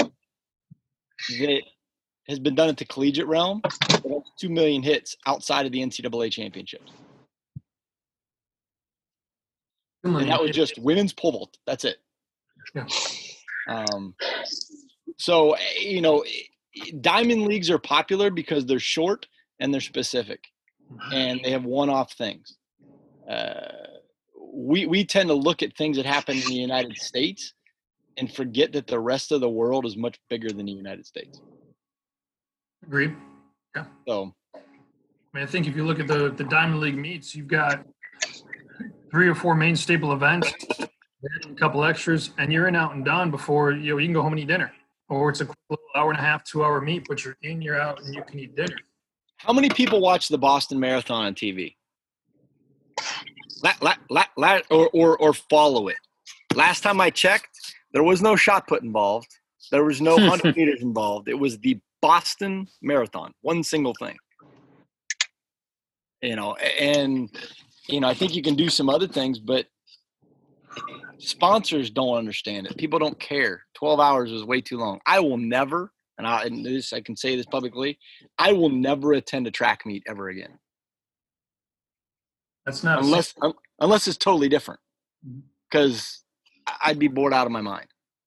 that has been done at the collegiate realm that has two million hits outside of the N C double A championships. And that was just women's pole vault. That's it. Yeah. Um, so, you know, diamond leagues are popular because they're short and they're specific, and they have one-off things. Uh, we we tend to look at things that happen in the United States and forget that the rest of the world is much bigger than the United States. Agreed. Yeah. So, I mean, I think if you look at the the Diamond League meets, you've got three or four main staple events, a couple extras, and you're in out and done before you know you can go home and eat dinner, or it's a little hour and a half, two hour meet, but you're in, you're out, and you can eat dinner. how many people watch the Boston Marathon on T V? La, la, la, la, or, or or follow it. Last time I checked, there was no shot put involved. There was no hundred meters involved. It was the Boston Marathon, one single thing. You know, and you know, I think you can do some other things, but sponsors don't understand it. People don't care. Twelve hours is way too long. I will never, and I and this I can say this publicly, I will never attend a track meet ever again. That's not unless um, unless it's totally different, because I'd be bored out of my mind.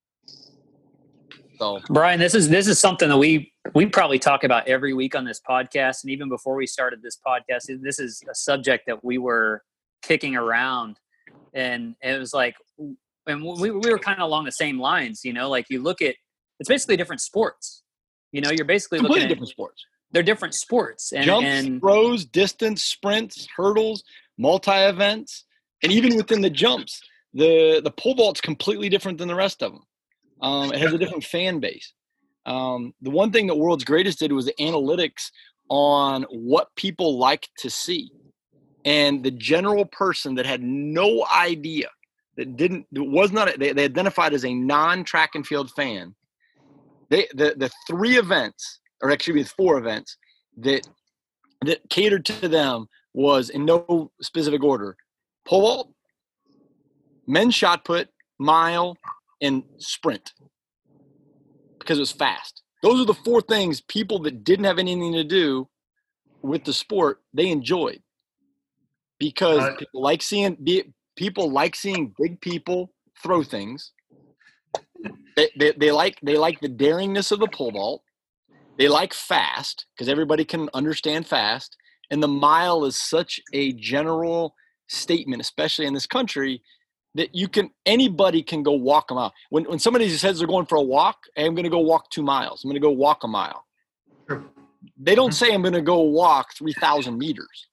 So, Brian, this is this is something that we we probably talk about every week on this podcast, and even before we started this podcast, this is a subject that we were kicking around, and it was like, and we we were kind of along the same lines, you know, like you look at it's basically different sports, you know, you're basically completely looking at different sports. They're different sports, and jumps, and, throws, distance, sprints, hurdles, multi events, and even within the jumps, the the pole vault's completely different than the rest of them. Um, it has a different fan base. Um, the one thing that World's Greatest did was the analytics on what people like to see. And the general person that had no idea, that didn't, that was not, they, they identified as a non-track and field fan, they the, the three events, or actually the four events, that that catered to them was in no specific order: pole vault, men's shot put, mile, and sprint, because it was fast. Those are the four things people that didn't have anything to do with the sport, they enjoyed, because uh, people like seeing people like seeing big people throw things. They, they, they like they like the daringness of the pole vault. They like fast, because everybody can understand fast. And the mile is such a general statement, especially in this country, that you can, anybody can go walk a mile. When when somebody says they're going for a walk, hey, I'm going to go walk two miles. I'm going to go walk a mile. Sure. They don't say I'm going to go walk three thousand meters.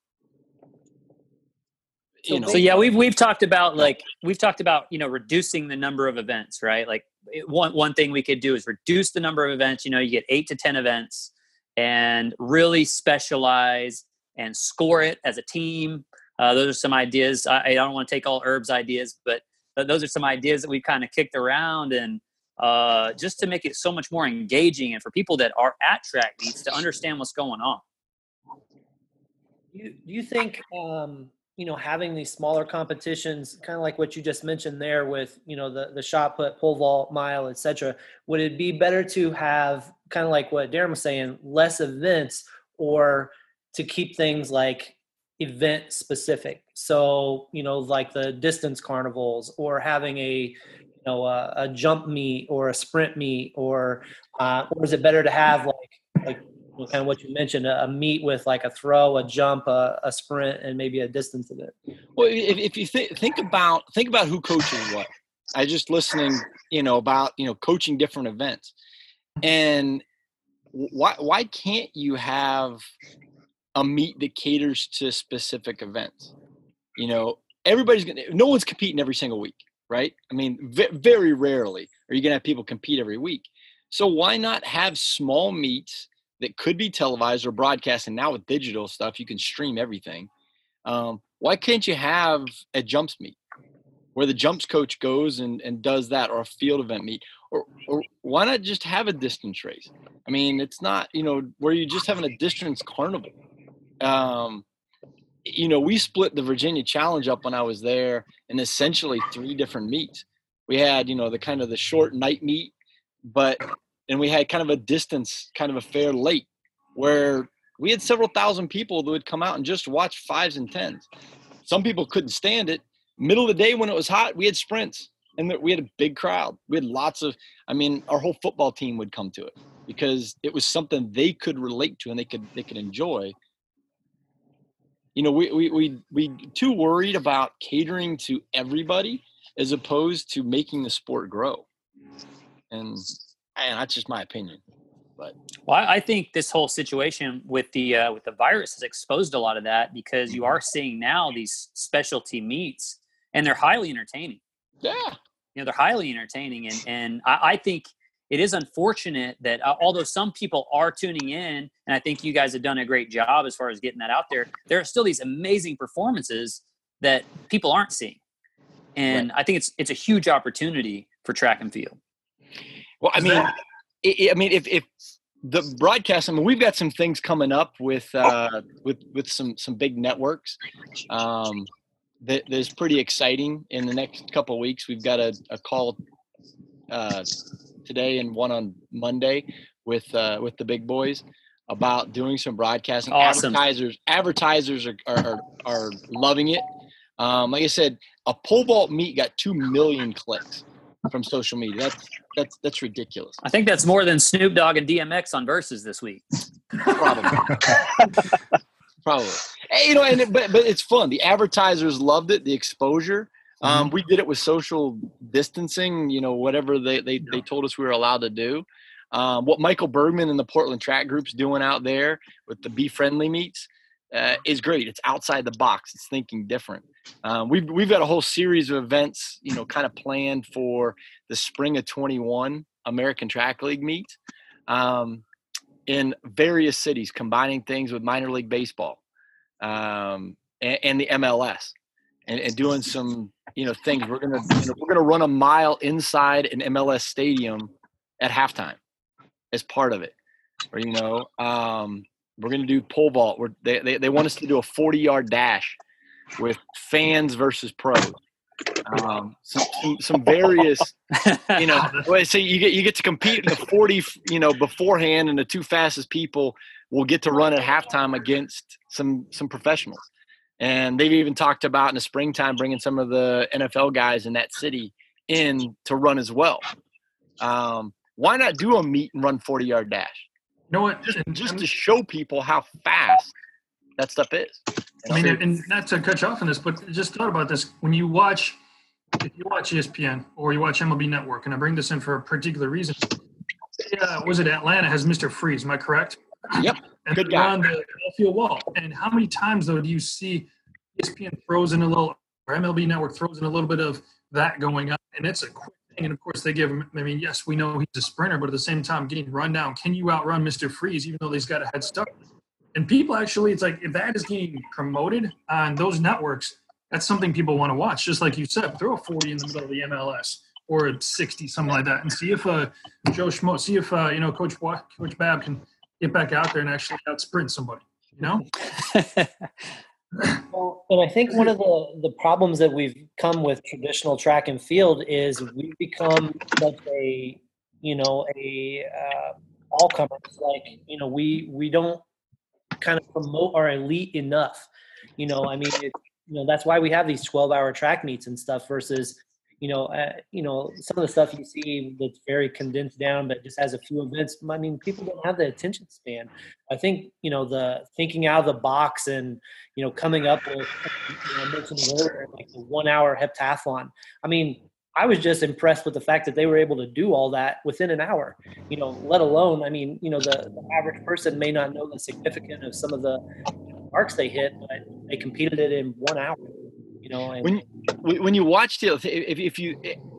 You know? So yeah, we've we've talked about like we've talked about you know reducing the number of events, right? Like it, one one thing we could do is reduce the number of events. You know, you get eight to ten events, and really specialize and score it as a team. Uh, those are some ideas. I, I don't want to take all Herb's ideas, but th- those are some ideas that we've kind of kicked around, and uh, just to make it so much more engaging, and for people that are at track meets to understand what's going on. Do you, do you think, um, you know, having these smaller competitions, kind of like what you just mentioned there with, you know, the, the shot put, pole vault, mile, et cetera, would it be better to have, kind of like what Darren was saying, less events, or to keep things like event specific? So, you know, like the distance carnivals, or having a, you know, a, a jump meet or a sprint meet, or, uh, or is it better to have like, like, you kind of what you mentioned, a, a meet with like a throw, a jump, a, a sprint, and maybe a distance event. Well, if, if you think think about think about who coaches what. I just listening, you know, about you know coaching different events, and why why can't you have a meet that caters to specific events? You know, everybody's gonna, no one's competing every single week, right? I mean, v- very rarely are you gonna have people compete every week. So why not have small meets that could be televised or broadcast? And now with digital stuff, you can stream everything. Um, why can't you have a jumps meet where the jumps coach goes and, and does that, or a field event meet? Or, or why not just have a distance race? I mean, it's not, you know, where you're just having a distance carnival. Um, you know, we split the Virginia Challenge up when I was there in essentially three different meets. We had, you know, the kind of the short night meet, but and we had kind of a distance kind of affair late where we had several thousand people that would come out and just watch fives and tens. Some people couldn't stand it. Middle of the day when it was hot, we had sprints and we had a big crowd. We had lots of, I mean, our whole football team would come to it because it was something they could relate to and they could, they could enjoy. You know, we, we, we, we too worried about catering to everybody as opposed to making the sport grow. And, and that's just my opinion. But well, I think this whole situation with the uh, with the virus has exposed a lot of that, because you are seeing now these specialty meets, and they're highly entertaining. Yeah, you know, they're highly entertaining, and and I, I think it is unfortunate that uh, although some people are tuning in, and I think you guys have done a great job as far as getting that out there, there are still these amazing performances that people aren't seeing, and right. I think it's it's a huge opportunity for track and field. Well, I mean, it, I mean, if, if the broadcast, I mean, we've got some things coming up with uh, with with some some big networks um, that that's pretty exciting in the next couple of weeks. We've got a, a call uh, today and one on Monday with uh, with the big boys about doing some broadcasting. Awesome. Advertisers advertisers are are, are loving it. Um, like I said, a pole vault meet got two million clicks from social media. That's that's that's ridiculous. I think that's more than Snoop Dogg and D M X on Versus this week. Probably. Probably. Hey, you know, and it, but but it's fun. The advertisers loved it. The exposure. Um, we did it with social distancing. You know, whatever they they, they told us we were allowed to do. Um, what Michael Bergman and the Portland Track Group's doing out there with the Be Friendly meets uh, is great. It's outside the box. It's thinking different. Um, we've we've got a whole series of events, you know, kind of planned for the spring of twenty-one American Track League meet um, in various cities, combining things with minor league baseball um, and, and the M L S, and, and doing some, you know, things. We're gonna you know, we're gonna run a mile inside an M L S stadium at halftime as part of it, or you know, um, we're gonna do pole vault. We're, they they they want us to do a forty yard dash with fans versus pros. Um, some, some, some various, you know, so you get, you get to compete in the forty, you know, beforehand, and the two fastest people will get to run at halftime against some, some professionals. And they've even talked about in the springtime, bringing some of the N F L guys in that city in to run as well. Um, why not do a meet and run forty yard dash? You know what? Just, just to show people how fast that stuff is. I mean, and not to cut you off on this, but just thought about this. When you watch, if you watch E S P N or you watch M L B Network, and I bring this in for a particular reason, uh, was it Atlanta has Mister Freeze, am I correct? Yep, and good guy. On the field wall. And how many times, though, do you see E S P N throws in a little, or M L B Network throws in a little bit of that going on? And it's a quick thing. And, of course, they give him – I mean, yes, we know he's a sprinter, but at the same time, getting run down, can you outrun Mister Freeze even though he's got a head start? And people actually, it's like if that is getting promoted on those networks, that's something people want to watch. Just like you said, throw a forty in the middle of the M L S or a sixty, something like that, and see if uh, Joe Schmo, see if uh, you know Coach Coach Babb can get back out there and actually out sprint somebody. You know. Well, and I think one of the, the problems that we've come with traditional track and field is we've become such a you know a uh, all comers. Like you know we we don't kind of promote our elite enough. You know, I mean, it, you know, that's why we have these twelve hour track meets and stuff versus, you know, uh, you know, some of the stuff you see that's very condensed down, but just has a few events. I mean, people don't have the attention span. I think, you know, the thinking out of the box and, you know, coming up with, you know, I mentioned earlier, like the one hour heptathlon. I mean, I was just impressed with the fact that they were able to do all that within an hour, you know, let alone, I mean, you know, the, the average person may not know the significance of some of the marks they hit, but they competed it in one hour, you know. And, When when you watch the if if you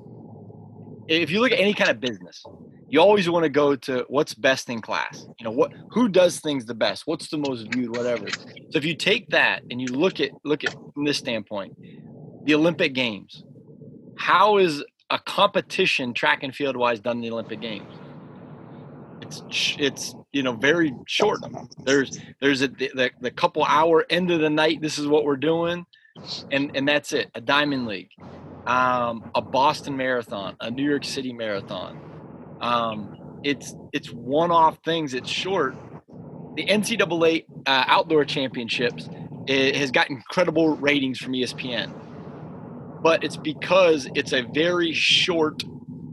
if you look at any kind of business, you always want to go to what's best in class. You know, what who does things the best, what's the most viewed, whatever. So if you take that and you look at look at from this standpoint, the Olympic Games, how is a competition track and field wise done in the Olympic Games? It's it's you know very short. There's there's a the, the couple hour end of the night. This is what we're doing, and and that's it. A Diamond League, um, a Boston Marathon, a New York City Marathon. Um, it's it's one off things. It's short. The N C double A uh, Outdoor Championships it has got incredible ratings from E S P N, but it's because it's a very short,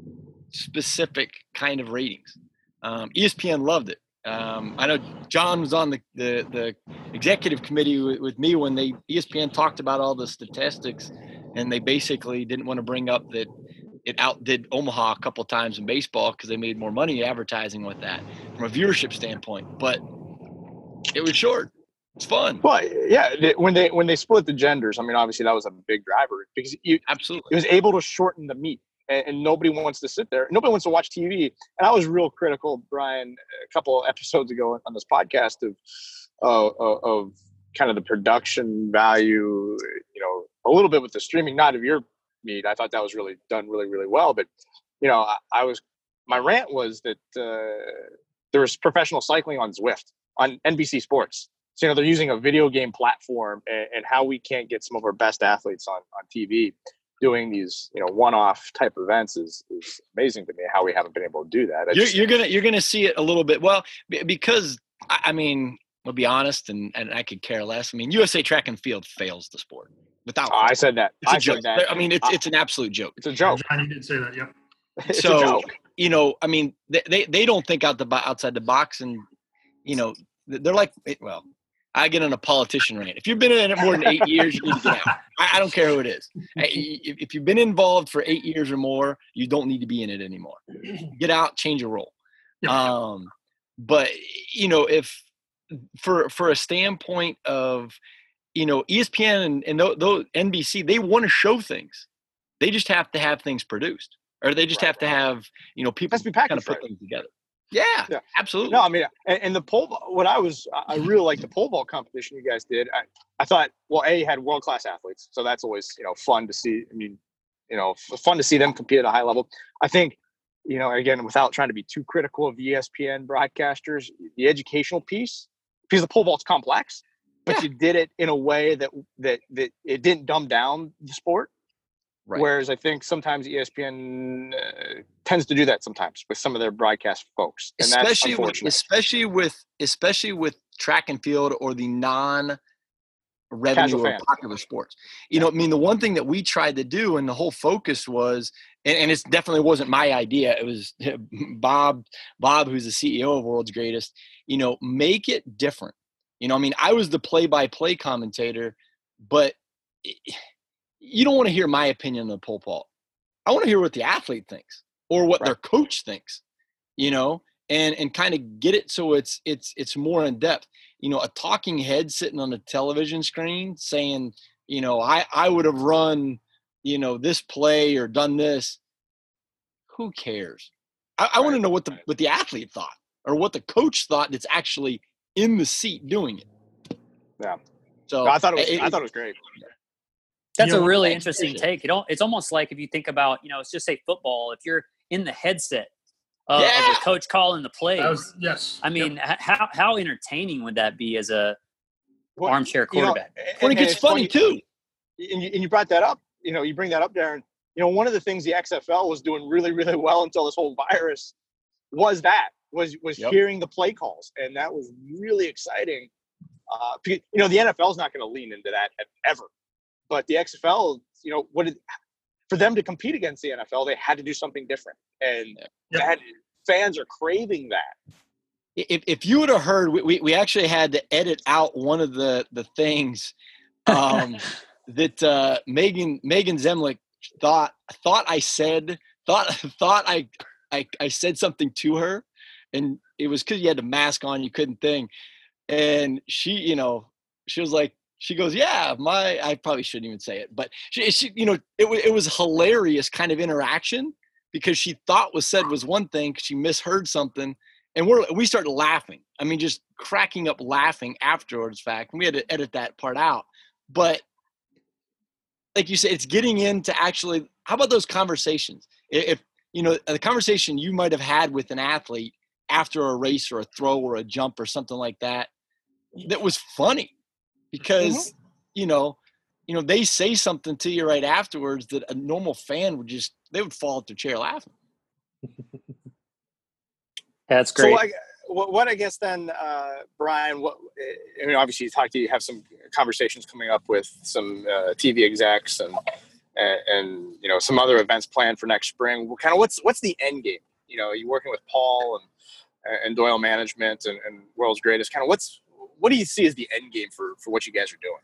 specific kind of ratings. Um, E S P N loved it. Um, I know John was on the, the, the executive committee with, with me when they E S P N talked about all the statistics, and they basically didn't want to bring up that it outdid Omaha a couple of times in baseball because they made more money advertising with that from a viewership standpoint. But it was short. It's fun. Well, yeah, they- when they when they split the genders, I mean, obviously that was a big driver because you, Absolutely. it was able to shorten the meat, and, and nobody wants to sit there. Nobody wants to watch T V. And I was real critical, Brian, a couple episodes ago on this podcast of uh, of, of kind of the production value. You know, a little bit with the streaming, not of your meat. I thought that was really done really really well. But you know, I, I was my rant was that uh, there was professional cycling on Zwift on N B C Sports. So, you know, they're using a video game platform, and, and how we can't get some of our best athletes on, on T V doing these, you know, one-off type events is, is amazing to me. How we haven't been able to do that. I You're, just- you're gonna you're gonna see it a little bit. Well, b- because I I mean, I'll be honest, and, and I could care less. I mean, U S A Track and Field fails the sport without. Oh, I said that. It's a I joke. said that. I mean, it's it's an absolute joke. It's a joke. John, you did say that. Yep. It's so a joke. you know, I mean, they, they they don't think out the bo- outside the box, and you know, they're like, well, I get on a politician rant. If you've been in it more than eight years, you need to get out. I, I don't care who it is. If, if you've been involved for eight years or more, you don't need to be in it anymore. Get out, change your role. Yep. Um, but you know, if for for a standpoint of, you know, E S P N and, and those, those N B C, they want to show things. They just have to have things produced, or they just Right, have to have, you know, people Has to be kind packaged of put right. things together. Yeah, Yeah. absolutely. No, I mean, and, and the pole, vault- what I was, I really liked the pole vault competition you guys did. I, I thought, well, A, had world-class athletes. So that's always, you know, fun to see. I mean, you know, f- fun to see them compete at a high level. I think, you know, again, without trying to be too critical of the E S P N broadcasters, the educational piece, because the pole vault's complex, but Yeah. you did it in a way that, that, that it didn't dumb down the sport. Right. Whereas I think sometimes E S P N uh, tends to do that sometimes with some of their broadcast folks, and that's especially with, unfortunate. especially with especially with track and field or the non revenue Casual or fan. popular sports. You know, I mean, the one thing that we tried to do, and the whole focus was, and, and it definitely wasn't my idea. It was Bob, Bob, who's the C E O of World's Greatest. You know, make it different. You know, I mean, I was the play-by-play commentator, but it, you don't want to hear my opinion on the pole vault. I want to hear what the athlete thinks or what Right. their coach thinks, you know, and, and kind of get it so it's it's it's more in depth. You know, a talking head sitting on a television screen saying, you know, I, I would have run, you know, this play or done this. Who cares? I, I want to know what the what the athlete thought or what the coach thought that's actually in the seat doing it. Yeah. So No, I thought it was. it- I thought it was great. That's You a know, really thanks, interesting appreciate take. It al- it's almost like if you think about, you know, let's just say football. If you're in the headset uh, of Yeah. the coach calling the plays, That was, yes. I mean, h- how how entertaining would that be as a Well, armchair you know, quarterback? and- when it and gets it's funny too. And you, and you brought that up. You know, you bring that up, Darren. You know, one of the things the X F L was doing really, really well until this whole virus was that was was Yep. hearing the play calls, and that was really exciting. Uh, because, you know, the N F L is not going to lean into that ever, but the X F L, you know, what did for them to compete against the N F L, they had to do something different. And Yep. that, fans are craving that. If if you would have heard, we, we actually had to edit out one of the the things um, that uh, Megan Megan Zemlich thought thought I said thought thought I I, I said something to her, and it was because you had the mask on, you couldn't think, and she you know she was like she goes yeah my I probably shouldn't even say it, but she, she you know it was it was hilarious kind of interaction because she thought was said was one thing, she misheard something. And we're, we started laughing. I mean, just cracking up laughing afterwards, fact. And we had to edit that part out. But like you said, it's getting into actually, how about those conversations? If, you know, the conversation you might have had with an athlete after a race or a throw or a jump or something like that, that was funny because, mm-hmm. you know, you know, they say something to you right afterwards that a normal fan would just, they would fall out their chair laughing. That's great. So, I, what, what I guess then, uh, Brian, what, I mean, obviously you talked to, you have some conversations coming up with some uh, T V execs and, and, and, you know, some other events planned for next spring. What kind of, what's, what's the end game? You know, you're working with Paul and, and Doyle Management and, and World's Greatest. Kind of what's, what do you see as the end game for, for what you guys are doing?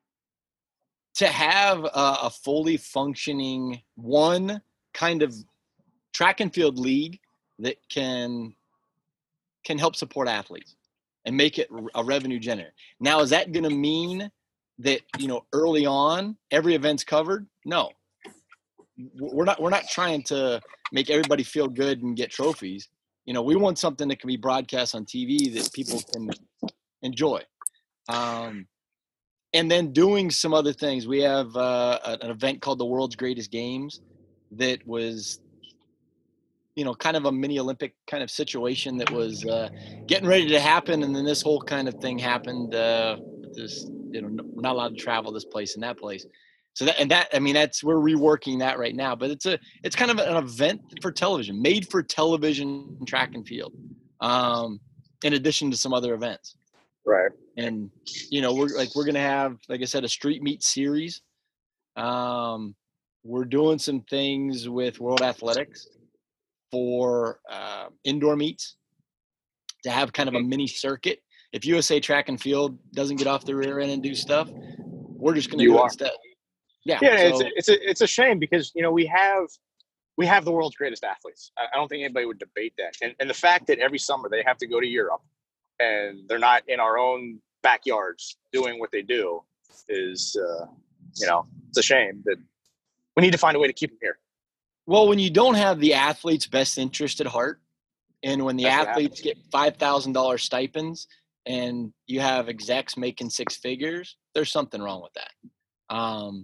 To have a, a fully functioning one kind of track and field league that can, can help support athletes and make it a revenue generator. Now, is that going to mean that, you know, early on every event's covered? No, we're not, we're not trying to make everybody feel good and get trophies. You know, we want something that can be broadcast on T V that people can enjoy. Um, and then doing some other things. We have uh, an event called the World's Greatest Games that was, you know, kind of a mini Olympic kind of situation that was uh, getting ready to happen. And then this whole kind of thing happened. Uh, this, you know, we're not allowed to travel this place and that place. So that, and that, I mean, that's, we're reworking that right now, but it's a, it's kind of an event for television, made for television, track and field, um, in addition to some other events. Right. And, you know, we're like, we're going to have, like I said, a street meet series. Um, we're doing some things with World Athletics for uh, indoor meets to have kind of a mini circuit. If U S A Track and Field doesn't get off the rear end and do stuff, we're just going to do it instead. Yeah, yeah. So, it's a, it's a it's a shame because you know we have we have the world's greatest athletes. I, I don't think anybody would debate that. And and the fact that every summer they have to go to Europe and they're not in our own backyards doing what they do is uh, you know it's a shame that we need to find a way to keep them here. Well, when you don't have the athlete's best interest at heart, and when the That's athletes get five thousand dollars stipends and you have execs making six figures, there's something wrong with that. Um,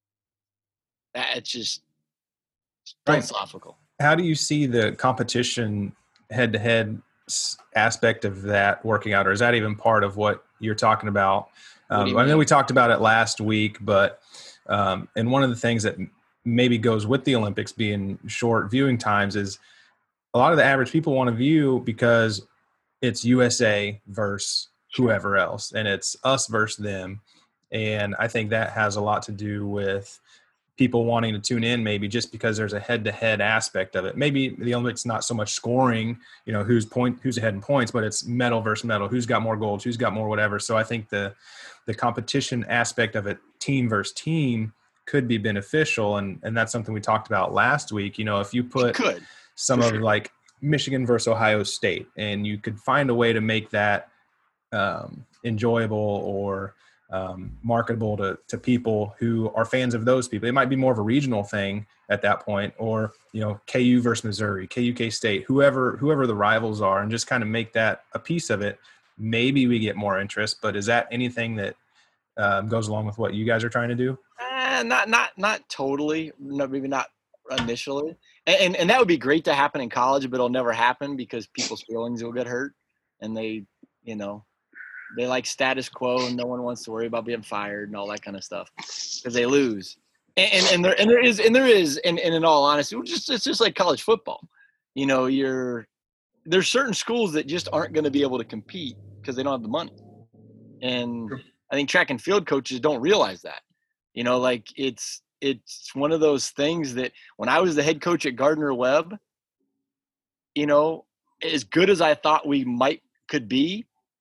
it's just Right. philosophical. How do you see the competition head-to-head aspect of that working out, or is that even part of what you're talking about? Um, I know we talked about it last week, but um, and one of the things that maybe goes with the Olympics being short viewing times is a lot of the average people want to view because it's U S A versus whoever else, and it's us versus them. And I think that has a lot to do with people wanting to tune in, maybe just because there's a head-to-head aspect of it. Maybe the Olympics not so much scoring, you know, who's point, who's ahead in points, but it's medal versus medal, who's got more golds, who's got more whatever. So I think the the competition aspect of it, team versus team, could be beneficial, and and that's something we talked about last week. You know, if you put could, some of sure. like Michigan versus Ohio State, and you could find a way to make that um, enjoyable or um, marketable to, to people who are fans of those people. It might be more of a regional thing at that point, or, you know, K U versus Missouri, K U K State, whoever, whoever the rivals are, and just kind of make that a piece of it. Maybe we get more interest, but is that anything that um, goes along with what you guys are trying to do? Uh, not, not, not totally. No, maybe not initially. And, and and that would be great to happen in college, but it'll never happen because people's feelings will get hurt, and they, you know, they like status quo, and no one wants to worry about being fired and all that kind of stuff because they lose. And, and and there and there is and there is and, and in all honesty, it's just it's just like college football. You know, you're there's certain schools that just aren't going to be able to compete because they don't have the money. And I think track and field coaches don't realize that. You know, like it's it's one of those things that when I was the head coach at Gardner Webb, you know, as good as I thought we might could be,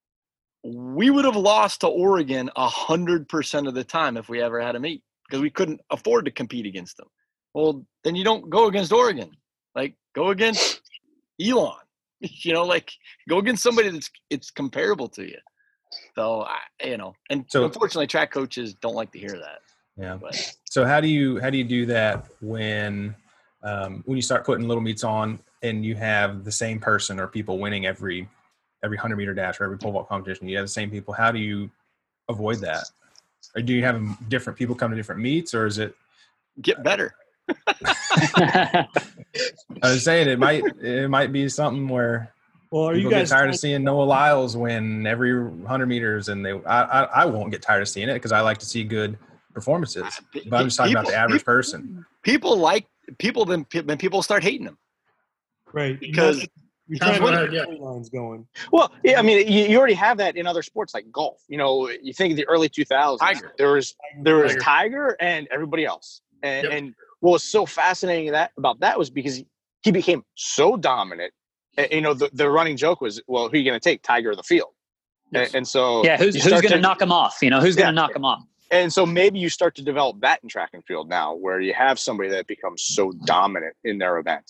we would have lost to Oregon a hundred percent of the time if we ever had a meet, because we couldn't afford to compete against them. Well, then you don't go against Oregon. Like, go against Elon. You know, like, go against somebody that's it's comparable to you. So, I, you know, and So- unfortunately, track coaches don't like to hear that. Yeah. But So how do you how do you do that when um, when you start putting little meets on and you have the same person or people winning every every hundred meter dash or every pole vault competition? You have the same people. How do you avoid that? Or do you have different people come to different meets, or is it? get better. I was saying it might it might be something where Well, are you people guys get tired of seeing Noah Lyles win every hundred meters, and they I, I I won't get tired of seeing it because I like to see good performances. But I'm just talking about the average people, person. People like people then when people start hating them. right? because you're Sounds trying to right, get yeah. storylines going. Well, yeah, I mean, you, you already have that in other sports like golf. You know, you think of the early two thousands. Tiger. There was there was Tiger. Tiger and everybody else. And, Yep. and what was so fascinating that about that was because he became so dominant. And, you know, the, the running joke was, well, who are you going to take, Tiger or the field? Yes. And, and so Yeah, who's you who's start going to knock him off? You know, who's going Yeah. to knock him off? And so maybe you start to develop that in track and field now, where you have somebody that becomes so dominant in their event.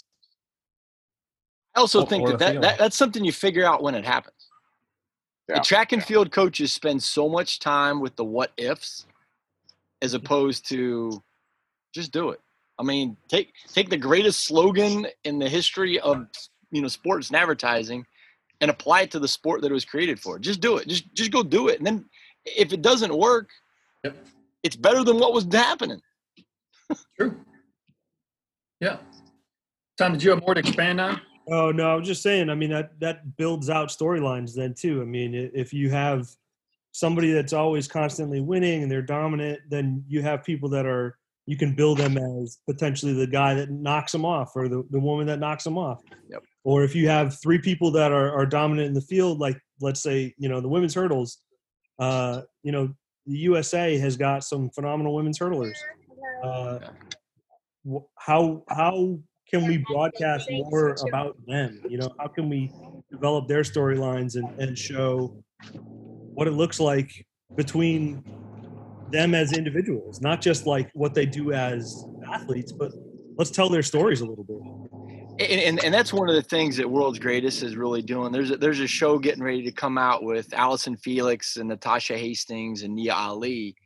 I also Or- think or that, the that, field. that that's something you figure out when it happens. Yeah. The track and field coaches spend so much time with the what ifs as opposed to just do it. I mean, take take the greatest slogan in the history of, you know, sports and advertising and apply it to the sport that it was created for. Just do it. Just just go do it. And then if it doesn't work, Yep. it's better than what was happening. True. Yeah. Tom, did you have more to expand on? Oh no, I was just saying. I mean, that that builds out storylines then too. I mean, i- if you have somebody that's always constantly winning and they're dominant, then you have people that are you can build them as potentially the guy that knocks them off or the, the woman that knocks them off. Yep. Or if you have three people that are, are dominant in the field, like let's say, you know, the women's hurdles, uh, you know, the U S A has got some phenomenal women's hurdlers. Uh, wh- how how can we broadcast more about them? You know, how can we develop their storylines and, and show what it looks like between them as individuals, not just like what they do as athletes, but let's tell their stories a little bit. And, and and that's one of the things that World's Greatest is really doing. There's a, there's a show getting ready to come out with Allison Felix and Natasha Hastings and Nia Ali,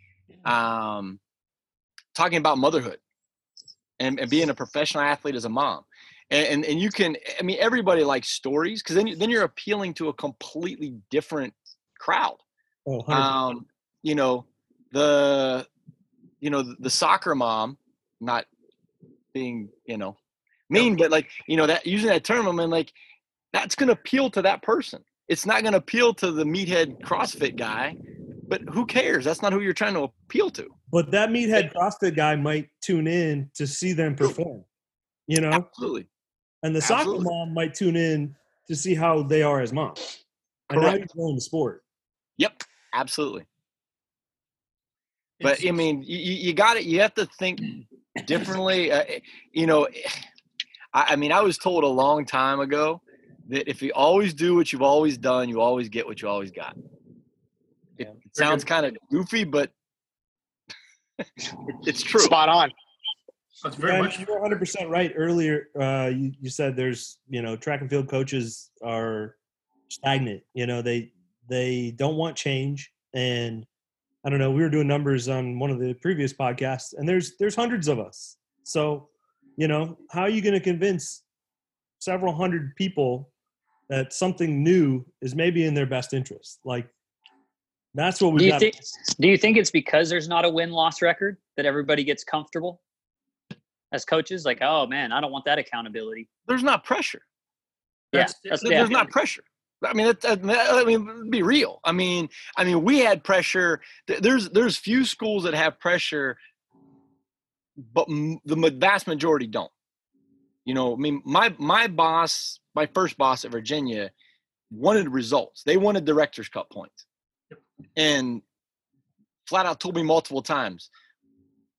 um, talking about motherhood and, and being a professional athlete as a mom. And, and and you can, I mean, everybody likes stories because then you, then you're appealing to a completely different crowd. Oh, one hundred percent. Um, you know, the you know the, the soccer mom, not being you know mean, but like you know that using that term, I mean, like that's going to appeal to that person. It's not going to appeal to the meathead CrossFit guy, but who cares? That's not who you're trying to appeal to. But that meathead CrossFit guy might tune in to see them perform, you know, Absolutely. and the soccer Absolutely. mom might tune in to see how they are as moms. And now Correct. you're growing the sport. Yep. Absolutely. But I mean, you, you got it. You have to think differently. Uh, you know, I, I mean, I was told a long time ago that if you always do what you've always done, you always get what you always got. It, it sounds kind of goofy, but it's true. Spot on. That's very Yeah, much. you're one hundred percent right. Earlier, uh, you, you said there's, you know, track and field coaches are stagnant. You know, they they don't want change. And I don't know, we were doing numbers on one of the previous podcasts, and there's there's hundreds of us. So, you know, how are you going to convince several hundred people that something new is maybe in their best interest? Like, that's what we Do you got. think? Do you think it's because there's not a win-loss record that everybody gets comfortable as coaches? Like, oh man, I don't want that accountability. There's not pressure. Yeah, That's- that's, There- yeah. There's not pressure. I mean, it, I mean, be real. I mean, I mean, we had pressure. Th- There's there's few schools that have pressure, but m- the ma- vast majority don't. You know, I mean, my my boss, my first boss at Virginia, wanted results. They wanted director's cut points, and flat out told me multiple times,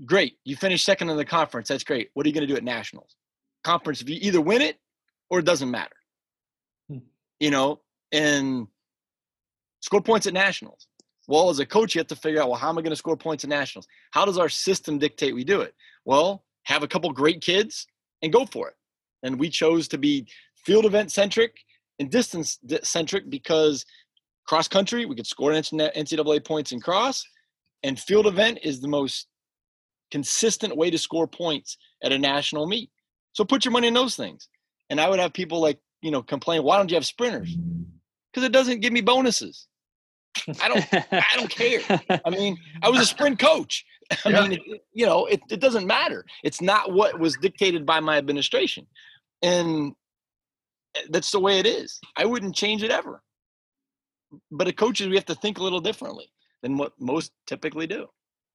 Great. You finished second in the conference. That's great. What are you going to do at nationals? Conference, if you either win it or it doesn't matter. Hmm. You know, and score points at nationals. Well, as a coach, you have to figure out, well, how am I going to score points at nationals? How does our system dictate we do it? Well, have a couple great kids and go for it. And we chose to be field event centric and distance centric because cross country, we could score N C double A points in cross, and field event is the most consistent way to score points at a national meet. So put your money in those things. And I would have people like, you know, complain, why don't you have sprinters? Because it doesn't give me bonuses. I don't, I don't care. I mean, I was a sprint coach. I yeah. mean, it, you know, it, it doesn't matter. It's not what was dictated by my administration. And that's the way it is. I wouldn't change it ever. But as coaches, we have to think a little differently than what most typically do.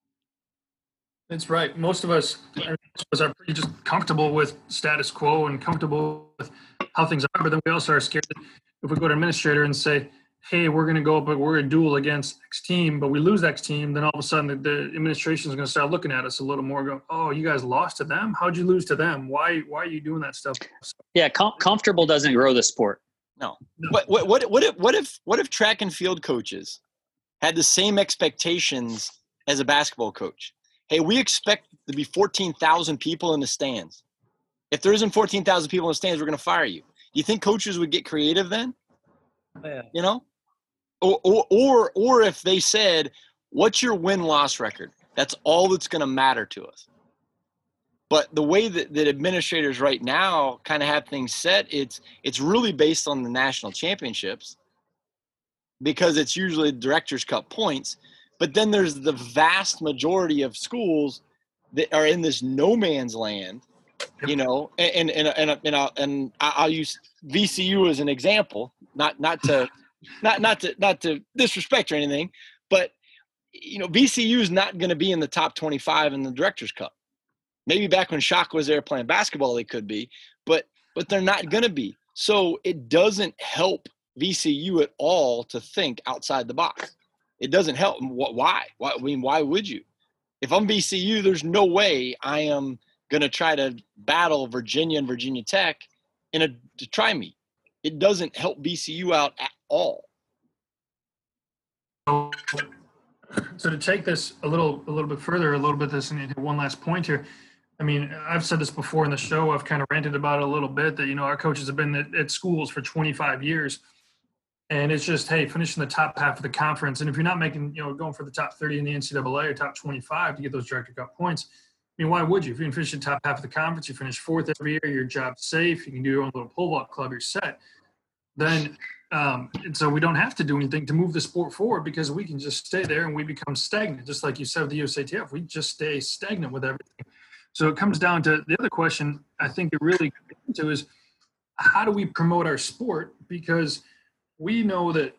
That's right. Most of us, most of us are pretty just comfortable with status quo and comfortable with how things are. But then we also are scared that if we go to an administrator and say, hey, we're going to go up, but we're going to duel against X team, but we lose X team, then all of a sudden the, the administration is going to start looking at us a little more, go, oh, you guys lost to them? How'd you lose to them? Why Why are you doing that stuff? Yeah, com- comfortable doesn't grow the sport. No. no. What, what, what, what, if, what, if, what if track and field coaches had the same expectations as a basketball coach? Hey, we expect to be fourteen thousand people in the stands. If there isn't fourteen thousand people in the stands, we're going to fire you. Do you think coaches would get creative then? Yeah. You know? Or, or, or, or if they said, what's your win-loss record? That's all that's going to matter to us. But the way that, that administrators right now kind of have things set, it's it's really based on the national championships because it's usually Directors' Cup points. But then there's the vast majority of schools that are in this no man's land, you know, and and and and, and, I'll, and I'll use V C U as an example, not not to not not to not to disrespect or anything, but you know, V C U is not going to be in the top twenty-five in the Directors' Cup. Maybe back when Shock was there playing basketball, they could be, but but they're not going to be. So it doesn't help V C U at all to think outside the box. It doesn't help. Why? Why? I mean, why would you? If I'm V C U, there's no way I am going to try to battle Virginia and Virginia Tech in a to try meet. It doesn't help V C U out at all. So, so to take this a little a little bit further, a little bit this and one last point here. I mean, I've said this before in the show. I've kind of ranted about it a little bit that, you know, our coaches have been at, at schools for twenty-five years. And it's just, hey, finishing the top half of the conference. And if you're not making, you know, going for the top thirty in the N C double A or top twenty-five to get those Director Cup points, I mean, why would you? If you can finish the top half of the conference, you finish fourth every year, your job's safe, you can do your own little pole vault club, you're set. Then, um, and so we don't have to do anything to move the sport forward because we can just stay there and we become stagnant. Just like you said with the U S A T F, we just stay stagnant with everything. So it comes down to the other question I think it really comes into is how do we promote our sport? Because we know that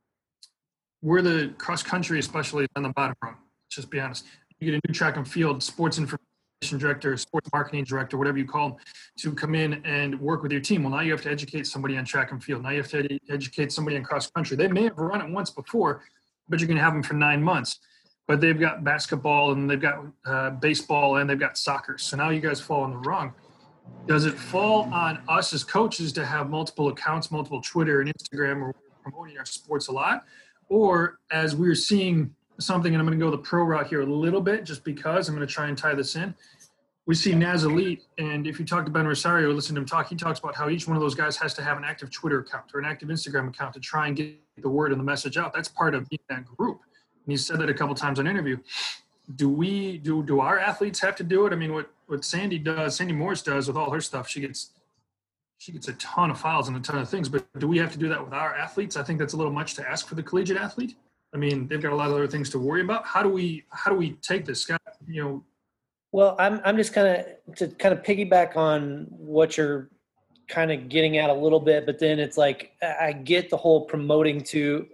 we're the cross country, especially on the bottom rung. Let's just be honest. You get a new track and field sports information director, sports marketing director, whatever you call them, to come in and work with your team. Well, now you have to educate somebody on track and field. Now you have to ed- educate somebody on cross country. They may have run it once before, but you're going to have them for nine months. But they've got basketball and they've got uh, baseball and they've got soccer. So now you guys fall in the wrong. Does it fall on us as coaches to have multiple accounts, multiple Twitter and Instagram, where we're promoting our sports a lot? Or as we're seeing something, and I'm going to go the pro route here a little bit just because I'm going to try and tie this in. We see Naz Elite, and if you talk to Ben Rosario, listen to him talk, he talks about how each one of those guys has to have an active Twitter account or an active Instagram account to try and get the word and the message out. That's part of being that group. And he said that a couple times on interview. Do we do do our athletes have to do it? I mean, what, what Sandy does, Sandy Morris does with all her stuff, she gets she gets a ton of files and a ton of things. But do we have to do that with our athletes? I think that's a little much to ask for the collegiate athlete. I mean, they've got a lot of other things to worry about. How do we how do we take this, Scott? You know. Well, I'm I'm just kind of to kind of piggyback on what you're kind of getting at a little bit, but then it's like I get the whole promoting to,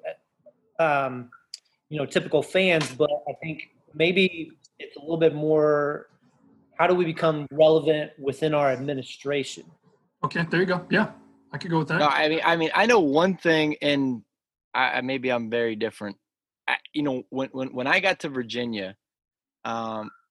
um, you know, typical fans, but I think maybe it's a little bit more. How do we become relevant within our administration? Okay, there you go. Yeah, I could go with that. No, I mean, I mean, I know one thing, and I maybe I'm very different. I, you know, when when when I got to Virginia, um,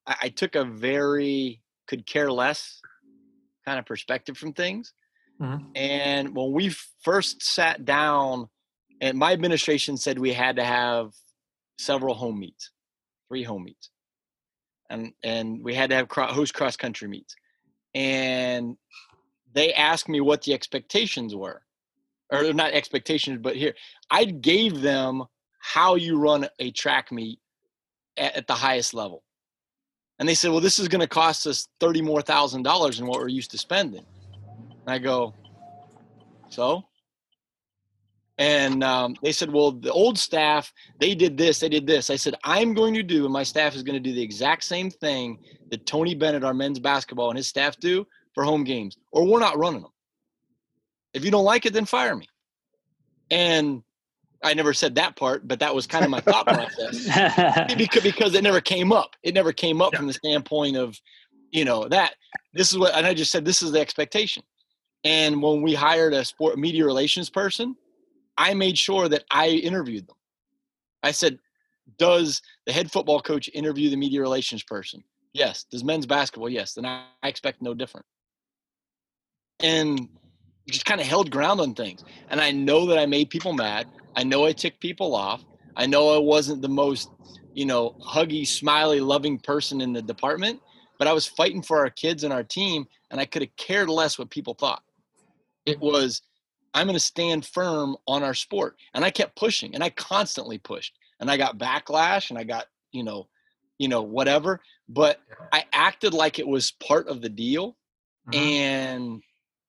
I, I took a very could care less kind of perspective from things. Mhm. And when we first sat down, and my administration said we had to have several home meets, three home meets, and and we had to have cro- host cross country meets. And they asked me what the expectations were, or not expectations, but here I gave them how you run a track meet at, at the highest level. And they said, well, this is going to cost us thirty more thousand dollars than what we're used to spending. And I go, so? And um, they said, well, the old staff, they did this, they did this. I said, I'm going to do, and my staff is going to do the exact same thing that Tony Bennett, our men's basketball, and his staff do for home games, or we're not running them. If you don't like it, then fire me. And I never said that part, but that was kind of my thought process because, because it never came up. It never came up Yeah. from the standpoint of, you know, that this is what, and I just said, this is the expectation. And when we hired a sport media relations person, I made sure that I interviewed them. I said, does the head football coach interview the media relations person? Yes. Does men's basketball? Yes. Then I, I expect no different. And just kind of held ground on things. And I know that I made people mad. I know I ticked people off. I know I wasn't the most, you know, huggy, smiley, loving person in the department, but I was fighting for our kids and our team, and I could have cared less what people thought. It was, I'm going to stand firm on our sport. And I kept pushing, and I constantly pushed. And I got backlash, and I got, you know, you know, whatever. But I acted like it was part of the deal, Mhm. and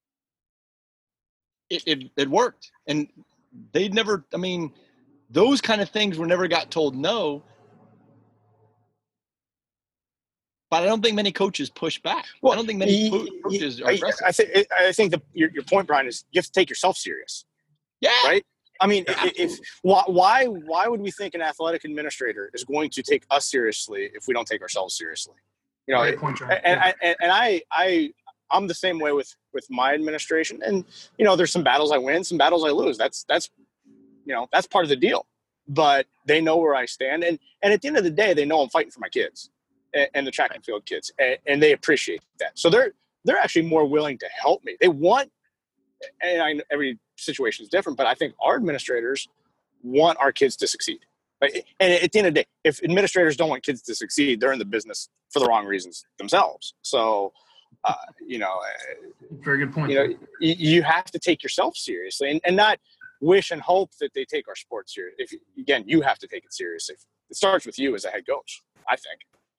it, it it worked. And they'd never, I mean, those kind of things were never got told no. But I don't think many coaches push back. Well, I don't think many y- co- coaches y- are I, aggressive. I think I think the, your your point, Brian, is you have to take yourself serious, Yeah. right? I mean, i- if why why why would we think an athletic administrator is going to take us seriously if we don't take ourselves seriously? You know, Great point, John. and I and, and I I I'm the same way with with my administration. And you know, there's some battles I win, some battles I lose. That's that's you know that's part of the deal. But they know where I stand, and and at the end of the day, they know I'm fighting for my kids and, and the track and field kids, and, and they appreciate that. So they're they're actually more willing to help me. They want, and I know every situation is different, but I think our administrators want our kids to succeed. Like, and at the end of the day, if administrators don't want kids to succeed, they're in the business for the wrong reasons themselves. So, uh, you know, Very good point. you know, you, you have to take yourself seriously, and, and not wish and hope that they take our sport serious. If again, you have to take it seriously. It starts with you as a head coach, I think.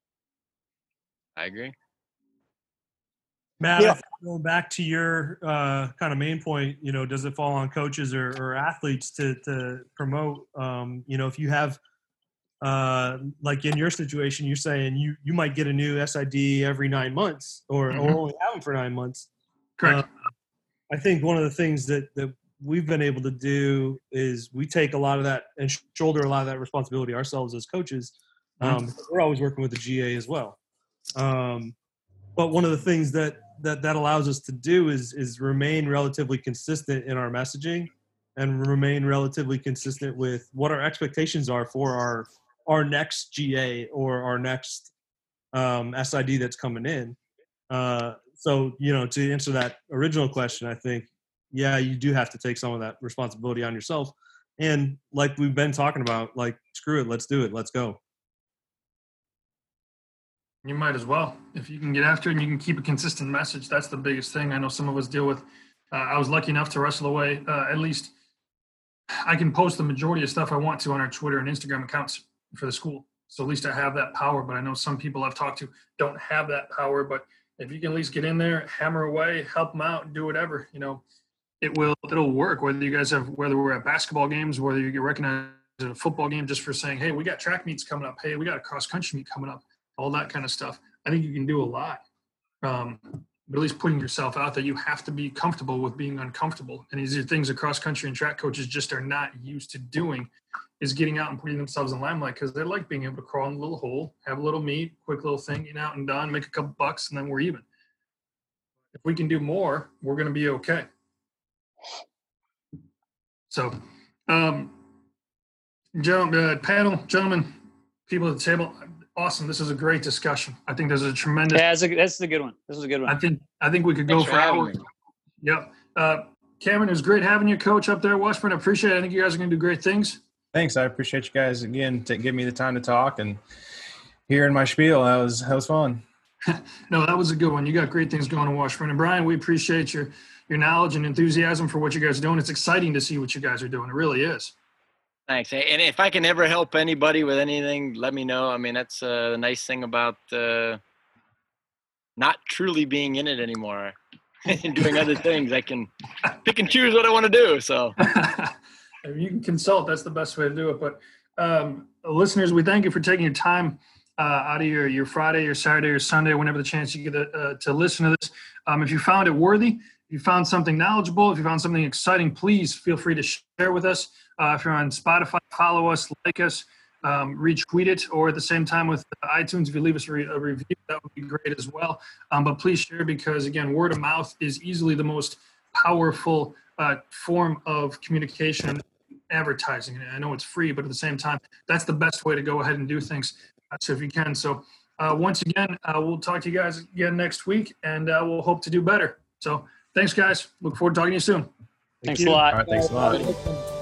I agree. Matt, Yeah. I think going back to your uh, kind of main point, you know, does it fall on coaches or, or athletes to to promote? Um, you know, if you have, uh, like in your situation, you're saying you you might get a new S I D every nine months, or, Mhm. or only have them for nine months. Correct. Uh, I think one of the things that that we've been able to do is we take a lot of that and shoulder a lot of that responsibility ourselves as coaches. Um, because we're always working with the G A as well. Um, but one of the things that, that that allows us to do is is remain relatively consistent in our messaging and remain relatively consistent with what our expectations are for our our next G A or our next um, S I D that's coming in. Uh, so, you know, to answer that original question, I think, yeah, you do have to take some of that responsibility on yourself. And like we've been talking about, like, screw it, let's do it, let's go. You might as well. If you can get after it and you can keep a consistent message, that's the biggest thing I know some of us deal with. Uh, I was lucky enough to wrestle away. Uh, at least I can post the majority of stuff I want to on our Twitter and Instagram accounts for the school. So at least I have that power. But I know some people I've talked to don't have that power. But if you can at least get in there, hammer away, help them out, do whatever, you know, it will, it'll work. Whether you guys have, whether we're at basketball games, whether you get recognized at a football game just for saying, hey, we got track meets coming up. Hey, we got a cross country meet coming up. All that kind of stuff. I think you can do a lot. Um, but at least putting yourself out there, you have to be comfortable with being uncomfortable. And these are things that cross country and track coaches just are not used to doing, is getting out and putting themselves in limelight, because they like being able to crawl in a little hole, have a little meet, quick little thing, get out and done, make a couple bucks, and then we're even. If we can do more, we're going to be okay. So, um, gentlemen, uh, panel, gentlemen, people at the table, awesome. This is a great discussion. I think this is a tremendous. Yeah, that's a, that's a good one. This is a good one. I think I think we could Thanks go for for having hours. me. Yep. Uh, Cameron, it was great having you, Coach, up there at Washburn. I appreciate it. I think you guys are going to do great things. Thanks. I appreciate you guys again to give me the time to talk and hearing my spiel. That was that was fun. No, that was a good one. You got great things going in Washburn. And Brian, we appreciate your your knowledge and enthusiasm for what you guys are doing. It's exciting to see what you guys are doing. It really is. Thanks. And if I can ever help anybody with anything, let me know. I mean, that's uh, the nice thing about uh, not truly being in it anymore and doing other things. I can pick and choose what I want to do. So if you can consult, that's the best way to do it. But um, listeners, we thank you for taking your time uh, out of your, your Friday, your Saturday, or Sunday, whenever the chance you get to, uh, to listen to this. Um, if you found it worthy, if you found something knowledgeable, if you found something exciting, please feel free to share with us. Uh, if you're on Spotify, follow us, like us, um, retweet it, or at the same time with iTunes, if you leave us a, re- a review, that would be great as well. Um, but please share, because, again, word of mouth is easily the most powerful uh, form of communication and advertising. And I know it's free, but at the same time, that's the best way to go ahead and do things. Uh, so if you can. So uh, once again, uh, we'll talk to you guys again next week, and uh, we'll hope to do better. So thanks, guys. Look forward to talking to you soon. Thanks a lot. All right. Thanks a lot.